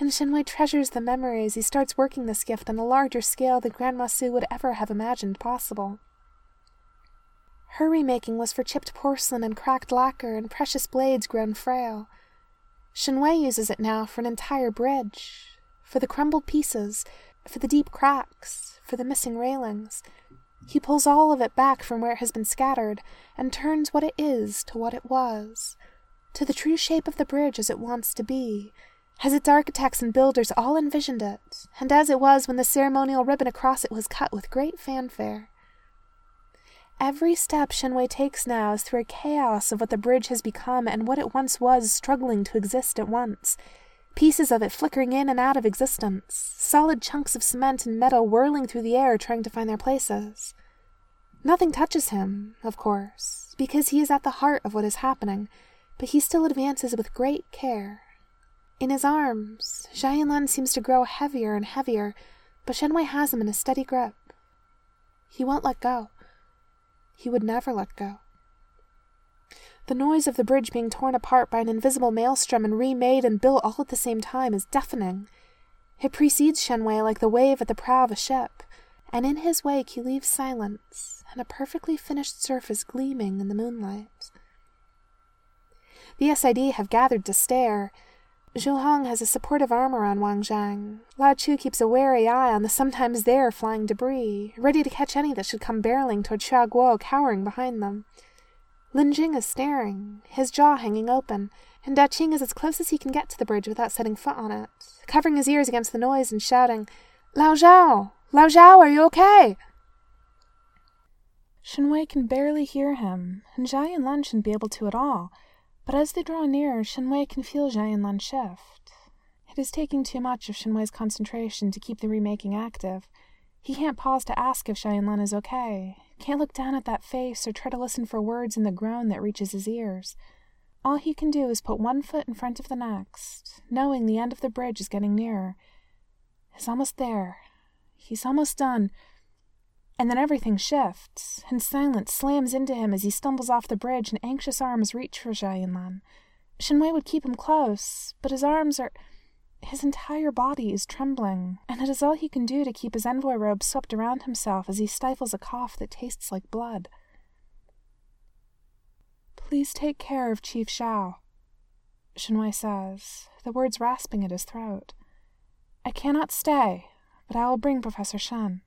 and Shenwei treasures the memory as he starts working this gift on a larger scale than Grandma Sue would ever have imagined possible. Her remaking was for chipped porcelain and cracked lacquer and precious blades grown frail. Shenwei uses it now for an entire bridge, for the crumbled pieces, for the deep cracks, for the missing railings. He pulls all of it back from where it has been scattered and turns what it is to what it was, to the true shape of the bridge as it wants to be, as its architects and builders all envisioned it, and as it was when the ceremonial ribbon across it was cut with great fanfare. Every step Shenwei takes now is through a chaos of what the bridge has become and what it once was struggling to exist at once, pieces of it flickering in and out of existence, solid chunks of cement and metal whirling through the air trying to find their places. Nothing touches him, of course, because he is at the heart of what is happening, but he still advances with great care. In his arms, Zhao Yunlan seems to grow heavier and heavier, but Shenwei has him in a steady grip. He won't let go. He would never let go. The noise of the bridge being torn apart by an invisible maelstrom and remade and built all at the same time is deafening. It precedes Shenwei like the wave at the prow of a ship, and in his wake he leaves silence and a perfectly finished surface gleaming in the moonlight. The SID have gathered to stare. Zhu Hong has a supportive arm around Wang Zhang. Lao Chu keeps a wary eye on the sometimes there flying debris, ready to catch any that should come barreling toward Xia Guo cowering behind them. Lin Jing is staring, his jaw hanging open, and Da Qing is as close as he can get to the bridge without setting foot on it, covering his ears against the noise and shouting, "Lao Zhao! Lao Zhao, are you okay?" Shenwei can barely hear him, and Zhao Yunlan shouldn't be able to at all. But as they draw nearer, Shenwei can feel Zhao Yunlan shift. It is taking too much of Shenwei's concentration to keep the remaking active. He can't pause to ask if Zhao Yunlan is okay, can't look down at that face or try to listen for words in the groan that reaches his ears. All he can do is put one foot in front of the next, knowing the end of the bridge is getting nearer. He's almost there. He's almost done. And then everything shifts, and silence slams into him as he stumbles off the bridge and anxious arms reach for Zhao Yunlan. Shenwei would keep him close, but his entire body is trembling, and it is all he can do to keep his envoy robe swept around himself as he stifles a cough that tastes like blood. "Please take care of Chief Shao," Shenwei says, the words rasping at his throat. "I cannot stay, but I will bring Professor Shen."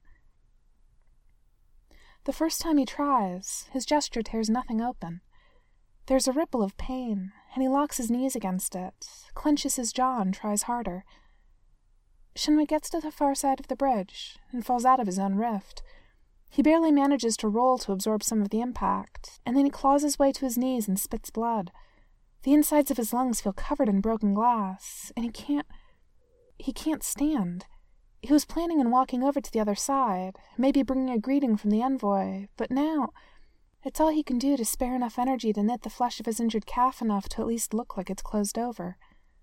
The first time he tries, his gesture tears nothing open. There's a ripple of pain, and he locks his knees against it, clenches his jaw and tries harder. Shenwei gets to the far side of the bridge and falls out of his own rift. He barely manages to roll to absorb some of the impact, and then he claws his way to his knees and spits blood. The insides of his lungs feel covered in broken glass, and he can't stand. He was planning on walking over to the other side, maybe bringing a greeting from the envoy, but now it's all he can do to spare enough energy to knit the flesh of his injured calf enough to at least look like it's closed over.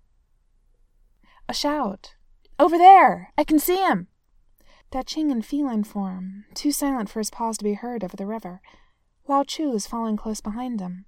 A shout. "Over there! I can see him!" Da Qing in feline form, too silent for his paws to be heard over the river. Lao Chu is following close behind him.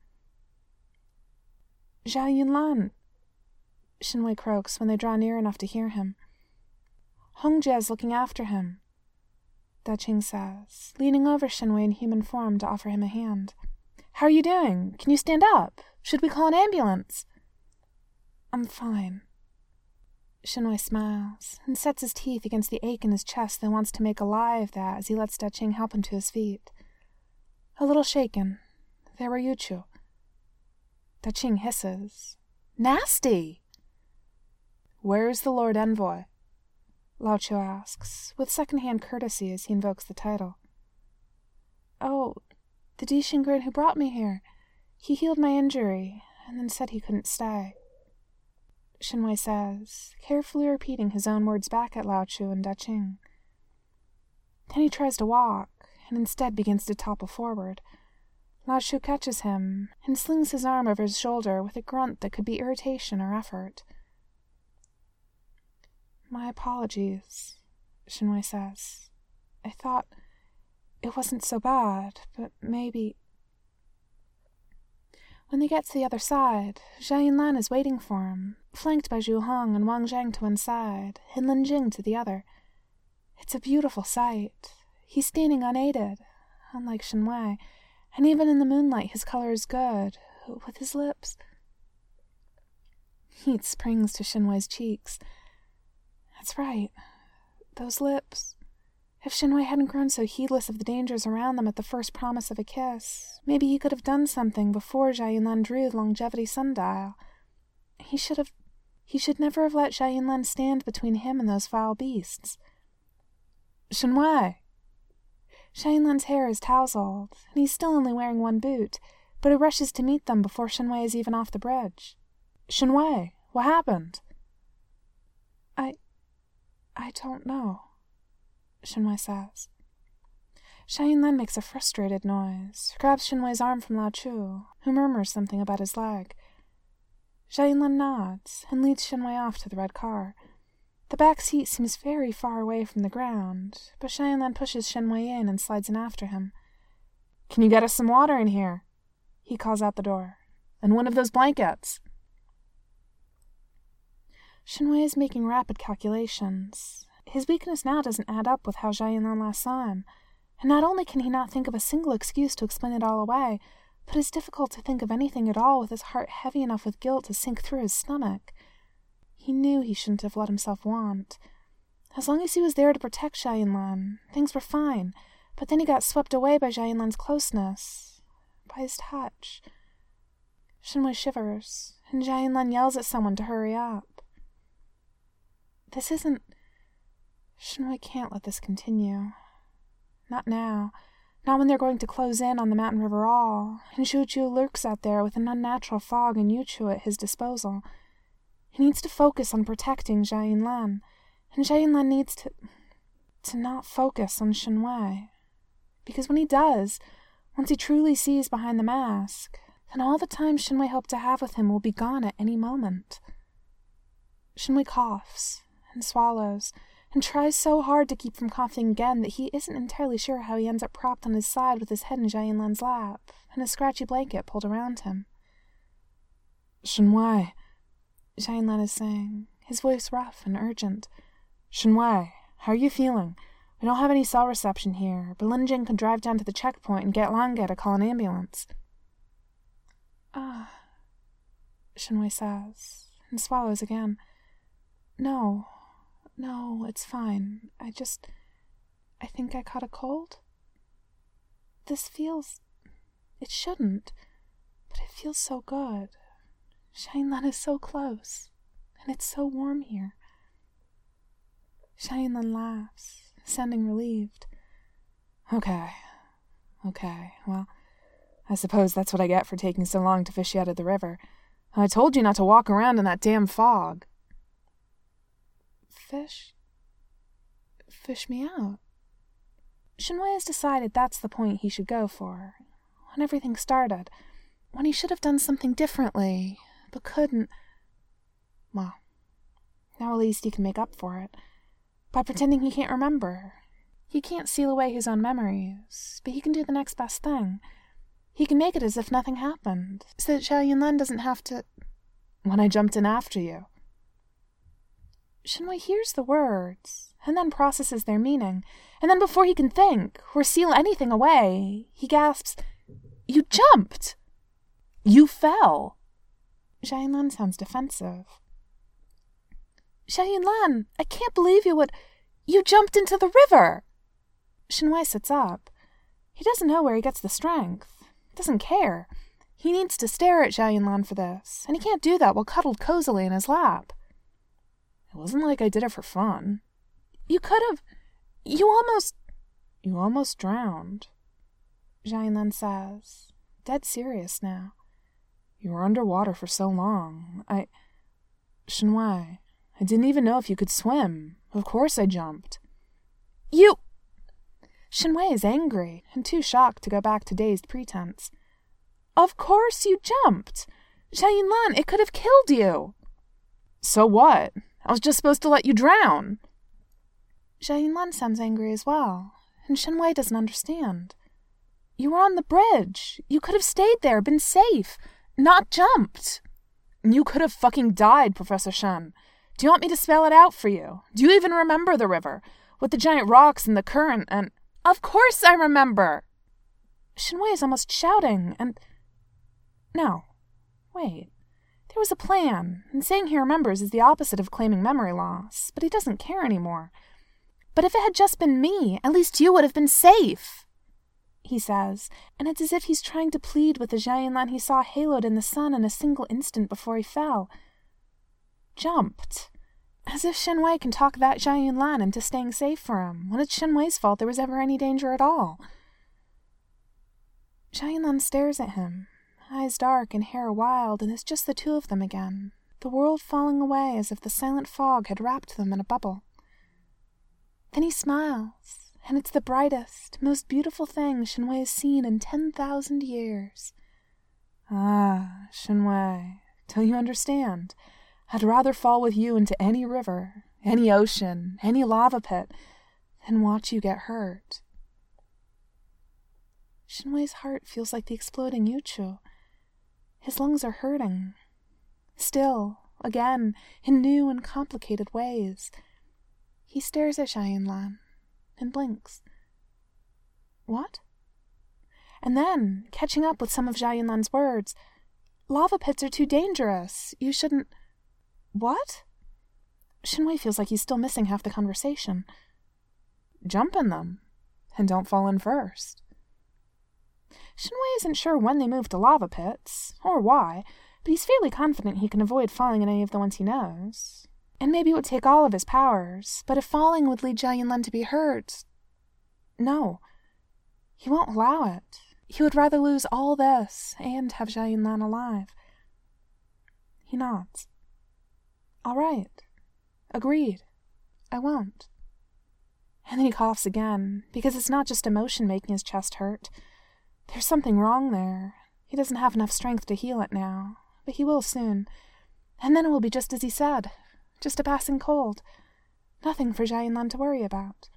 "Zhao Yunlan," Shenwei croaks when they draw near enough to hear him. "Hongjie is looking after him," Da Qing says, leaning over Shenwei in human form to offer him a hand. "How are you doing? Can you stand up? Should we call an ambulance?" "I'm fine." Shenwei smiles and sets his teeth against the ache in his chest that wants to make alive that as he lets Da Qing help him to his feet. A little shaken. There were Yuchu. Da Qing hisses. "Nasty!" "Where's the Lord Envoy?" Lao Chu asks, with second-hand courtesy as he invokes the title. "Oh, the Dishingren who brought me here. He healed my injury, and then said he couldn't stay," Shenwei says, carefully repeating his own words back at Lao Chu and Da Qing. Then he tries to walk, and instead begins to topple forward. Lao Chu catches him, and slings his arm over his shoulder with a grunt that could be irritation or effort. "My apologies," Shenwei says. "I thought it wasn't so bad, but maybe—" When they get to the other side, Zhao Yunlan is waiting for him, flanked by Zhu Hong and Wang Zhang to one side, and Lin Jing to the other. It's a beautiful sight. He's standing unaided, unlike Shen Wei, and even in the moonlight his color is good, with his lips. Heat springs to Shen Wei's cheeks. That's right. Those lips. If Shen Wei hadn't grown so heedless of the dangers around them at the first promise of a kiss, maybe he could have done something before Zhao Yunlan drew the longevity sundial. He should never have let Zhao Yunlan stand between him and those foul beasts. Shen Wei! Zhao Yunlan's hair is tousled, and he's still only wearing one boot, but he rushes to meet them before Shen Wei is even off the bridge. Shen Wei, what happened? I don't know, Shen Wei says. Zhao Yunlan makes a frustrated noise, grabs Shen Wei's arm from Lao Chu, who murmurs something about his leg. Zhao Yunlan nods and leads Shen Wei off to the red car. The back seat seems very far away from the ground, but Zhao Yunlan pushes Shen Wei in and slides in after him. Can you get us some water in here? He calls out the door. And one of those blankets. Shen Wei is making rapid calculations. His weakness now doesn't add up with how Zhao Yunlan last saw him, and not only can he not think of a single excuse to explain it all away, but it's difficult to think of anything at all with his heart heavy enough with guilt to sink through his stomach. He knew he shouldn't have let himself want. As long as he was there to protect Zhao Yunlan, things were fine, but then he got swept away by Zhao Yunlan's closeness, by his touch. Shen Wei shivers, and Zhao Yunlan yells at someone to hurry up. This isn't... Shen Wei can't let this continue. Not now. Not when they're going to close in on the Mountain River All, and Zhu Ju lurks out there with an unnatural fog and Yuchu at his disposal. He needs to focus on protecting Zhao Yunlan, and Zhao Yunlan needs to not focus on Shen Wei. Because when he does, once he truly sees behind the mask, then all the time Shen Wei hoped to have with him will be gone at any moment. Shen Wei coughs and swallows, and tries so hard to keep from coughing again that he isn't entirely sure how he ends up propped on his side with his head in Zhao Yunlan's lap, and a scratchy blanket pulled around him. Shen Wei, Zhao Yunlan is saying, his voice rough and urgent. Shen Wei, how are you feeling? We don't have any cell reception here, but Lin Jing can drive down to the checkpoint and get Lange to call an ambulance. Shen Wei says, and swallows again. No, it's fine. I think I caught a cold. This feels... It shouldn't, but it feels so good. Zhao Yunlan is so close, and it's so warm here. Zhao Yunlan laughs, sounding relieved. Okay, well, I suppose that's what I get for taking so long to fish you out of the river. I told you not to walk around in that damn fog. Fish me out. Shen Wei has decided that's the point he should go for. When everything started, when he should have done something differently, but couldn't. Well, now at least he can make up for it. By pretending he can't remember. He can't seal away his own memories, but he can do the next best thing. He can make it as if nothing happened, so that Zhao Yunlan doesn't have to... When I jumped in after you. Shen Wei hears the words, and then processes their meaning, and then before he can think, or seal anything away, he gasps, You jumped! You fell! Zhao Yunlan sounds defensive. Zhao Yunlan, I can't believe you would... You jumped into the river! Shen Wei sits up. He doesn't know where he gets the strength. Doesn't care. He needs to stare at Zhao Yunlan for this, and he can't do that while cuddled cozily in his lap. It wasn't like I did it for fun. You could have... You almost drowned. Zhao Yunlan says, dead serious now. You were underwater for so long. Shen Wei, I didn't even know if you could swim. Of course I jumped. You... Shen Wei is angry and too shocked to go back to dazed pretense. Of course you jumped. Zhao Yunlan, it could have killed you. So what? I was just supposed to let you drown. Zhao Yunlan sounds angry as well, and Shen Wei doesn't understand. You were on the bridge. You could have stayed there, been safe. Not jumped! You could have fucking died, Professor Shen. Do you want me to spell it out for you? Do you even remember the river? With the giant rocks and the current and... Of course I remember! Shenwei is almost shouting, and... No. Wait. There was a plan, and saying he remembers is the opposite of claiming memory loss, but he doesn't care anymore. But if it had just been me, at least you would have been safe, he says, and it's as if he's trying to plead with the Xianlan he saw haloed in the sun in a single instant before he fell. Jumped. As if Shenwei can talk that Xianlan into staying safe for him, when it's Shenwei's fault there was ever any danger at all. Xianlan stares at him, eyes dark and hair wild, and it's just the two of them again, the world falling away as if the silent fog had wrapped them in a bubble. Then he smiles, and it's the brightest, most beautiful thing Shenwei has seen in 10,000 years. Ah, Shenwei, don't you understand? I'd rather fall with you into any river, any ocean, any lava pit, than watch you get hurt. Shenwei's heart feels like the exploding Yuchu. His lungs are hurting. Still, again, in new and complicated ways. He stares at Xianlan and blinks. What? And then, catching up with some of Xianlan's words, lava pits are too dangerous. You shouldn't... What? Shenwei feels like he's still missing half the conversation. Jump in them, and don't fall in first. Shenwei isn't sure when they moved to lava pits, or why, but he's fairly confident he can avoid falling in any of the ones he knows. And maybe it would take all of his powers, but if falling would lead Xianlan to be hurt... No. He won't allow it. He would rather lose all this and have Xianlan alive. He nods. All right. Agreed. I won't. And then he coughs again, because it's not just emotion making his chest hurt. There's something wrong there. He doesn't have enough strength to heal it now, but he will soon. And then it will be just as he said, just a passing cold. Nothing for Xianlan to worry about.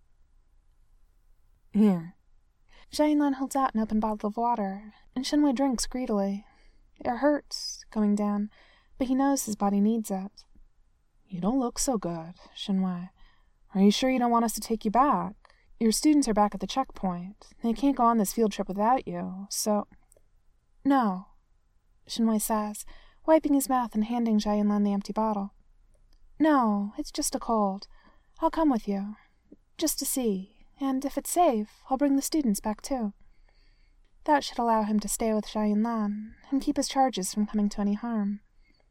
Here. Xianlan holds out an open bottle of water, and Shenwei drinks greedily. It hurts, going down, but he knows his body needs it. You don't look so good, Shenwei. Are you sure you don't want us to take you back? Your students are back at the checkpoint. They can't go on this field trip without you, so... No, Shenwei says, wiping his mouth and handing Xianlan the empty bottle. No, it's just a cold. I'll come with you, just to see, and if it's safe, I'll bring the students back too. That should allow him to stay with Xianlan and keep his charges from coming to any harm.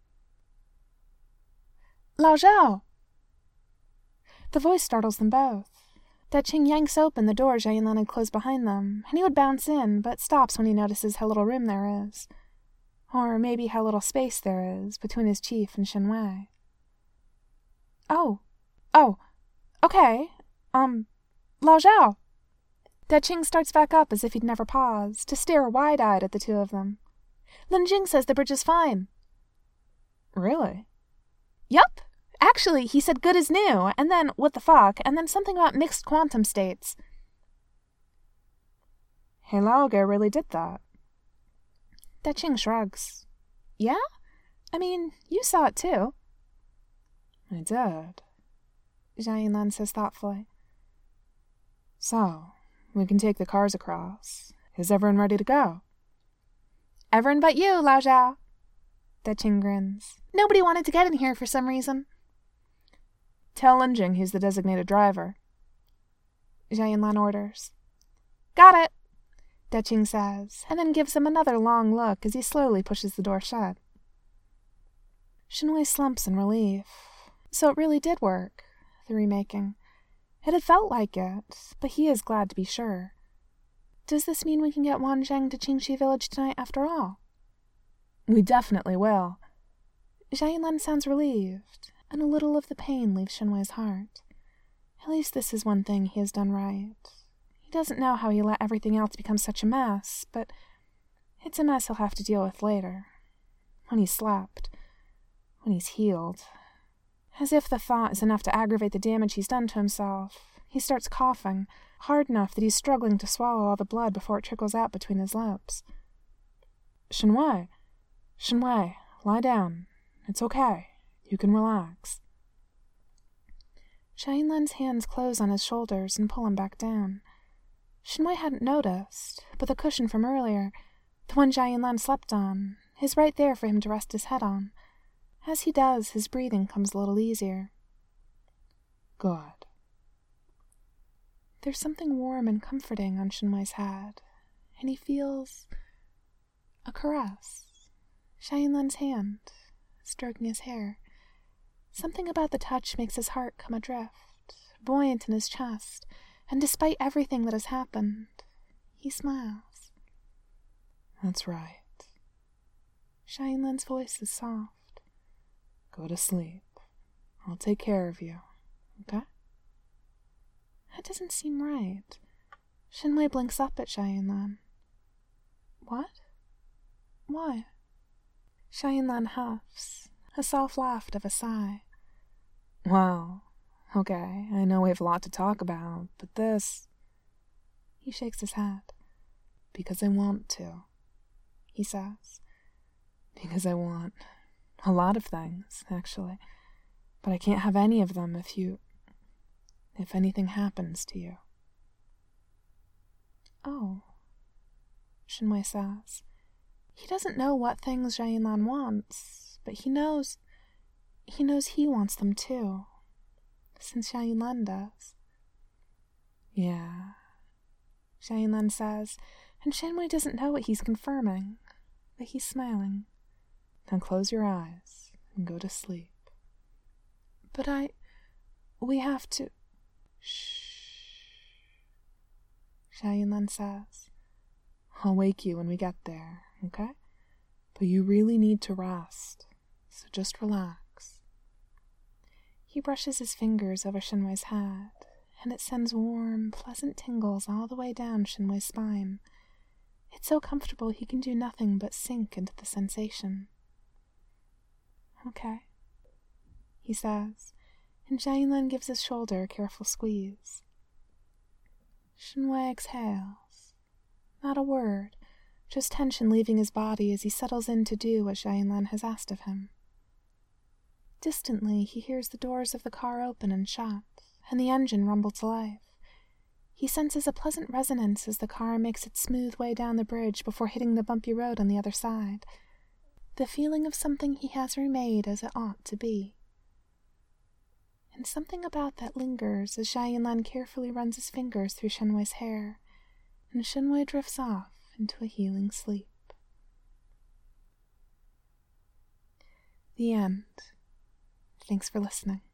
Lao Zhao! The voice startles them both. Da Qing yanks open the door Xianlan had closed behind them, and he would bounce in, but stops when he notices how little room there is. Or maybe how little space there is between his chief and Shenwei. Oh, okay. Lao Zhao! Da Qing starts back up as if he'd never paused, to stare wide-eyed at the two of them. Lin Jing says the bridge is fine. Really? Yup. Actually, he said good as new, and then what the fuck, and then something about mixed quantum states. Hey, Lao Ge really did that. Da Qing shrugs. Yeah? I mean, you saw it too. I did, Xianlan says thoughtfully. So, we can take the cars across. Is everyone ready to go? Everyone but you, Lao Zhao. Da Qing grins. Nobody wanted to get in here for some reason. Tell Lin Jing he's the designated driver. Xianlan orders. Got it, Da Qing says, and then gives him another long look as he slowly pushes the door shut. Shenwei slumps in relief. So it really did work, the remaking. It had felt like it, but he is glad to be sure. Does this mean we can get Wan Zheng to Qingxi Village tonight after all? We definitely will. Xianlan sounds relieved, and a little of the pain leaves Shenwei's heart. At least this is one thing he has done right. He doesn't know how he let everything else become such a mess, but it's a mess he'll have to deal with later. When he's slept. When he's healed. As if the thought is enough to aggravate the damage he's done to himself, he starts coughing, hard enough that he's struggling to swallow all the blood before it trickles out between his lips. Shenwei, Shenwei, lie down. It's okay. You can relax. Xianlan's hands close on his shoulders and pull him back down. Shenwei hadn't noticed, but the cushion from earlier, the one Xianlan slept on, is right there for him to rest his head on. As he does, his breathing comes a little easier. Good. There's something warm and comforting on Shenwei's head, and he feels a caress. Xianlan's hand, stroking his hair. Something about the touch makes his heart come adrift, buoyant in his chest, and despite everything that has happened, he smiles. That's right. Xianlan's voice is soft. Go to sleep. I'll take care of you, okay? That doesn't seem right. Shenwei blinks up at Xianlan. What? Why? Xianlan huffs, a soft laugh of a sigh. Well, okay, I know we have a lot to talk about, but this... He shakes his head. Because I want to, he says. Because I want a lot of things, actually. But I can't have any of them if anything happens to you. Oh, Shenwei says. He doesn't know what things Xianlan wants, but he knows he wants them too, since Xianlan does. Yeah, Xianlan says, and Shenwei doesn't know what he's confirming, but he's smiling. Then close your eyes and go to sleep. But we have to... Shh, Xianlan says. I'll wake you when we get there, okay? But you really need to rest, so just relax. He brushes his fingers over Shenwei's head, and it sends warm, pleasant tingles all the way down Shenwei's spine. It's so comfortable he can do nothing but sink into the sensation. Okay, he says, and Xianlan gives his shoulder a careful squeeze. Shenwei exhales. Not a word, just tension leaving his body as he settles in to do what Xianlan has asked of him. Distantly, he hears the doors of the car open and shut, and the engine rumble to life. He senses a pleasant resonance as the car makes its smooth way down the bridge before hitting the bumpy road on the other side. The feeling of something he has remade as it ought to be. And something about that lingers as Xianlan carefully runs his fingers through Shenwei's hair, and Shenwei drifts off into a healing sleep. The end. Thanks for listening.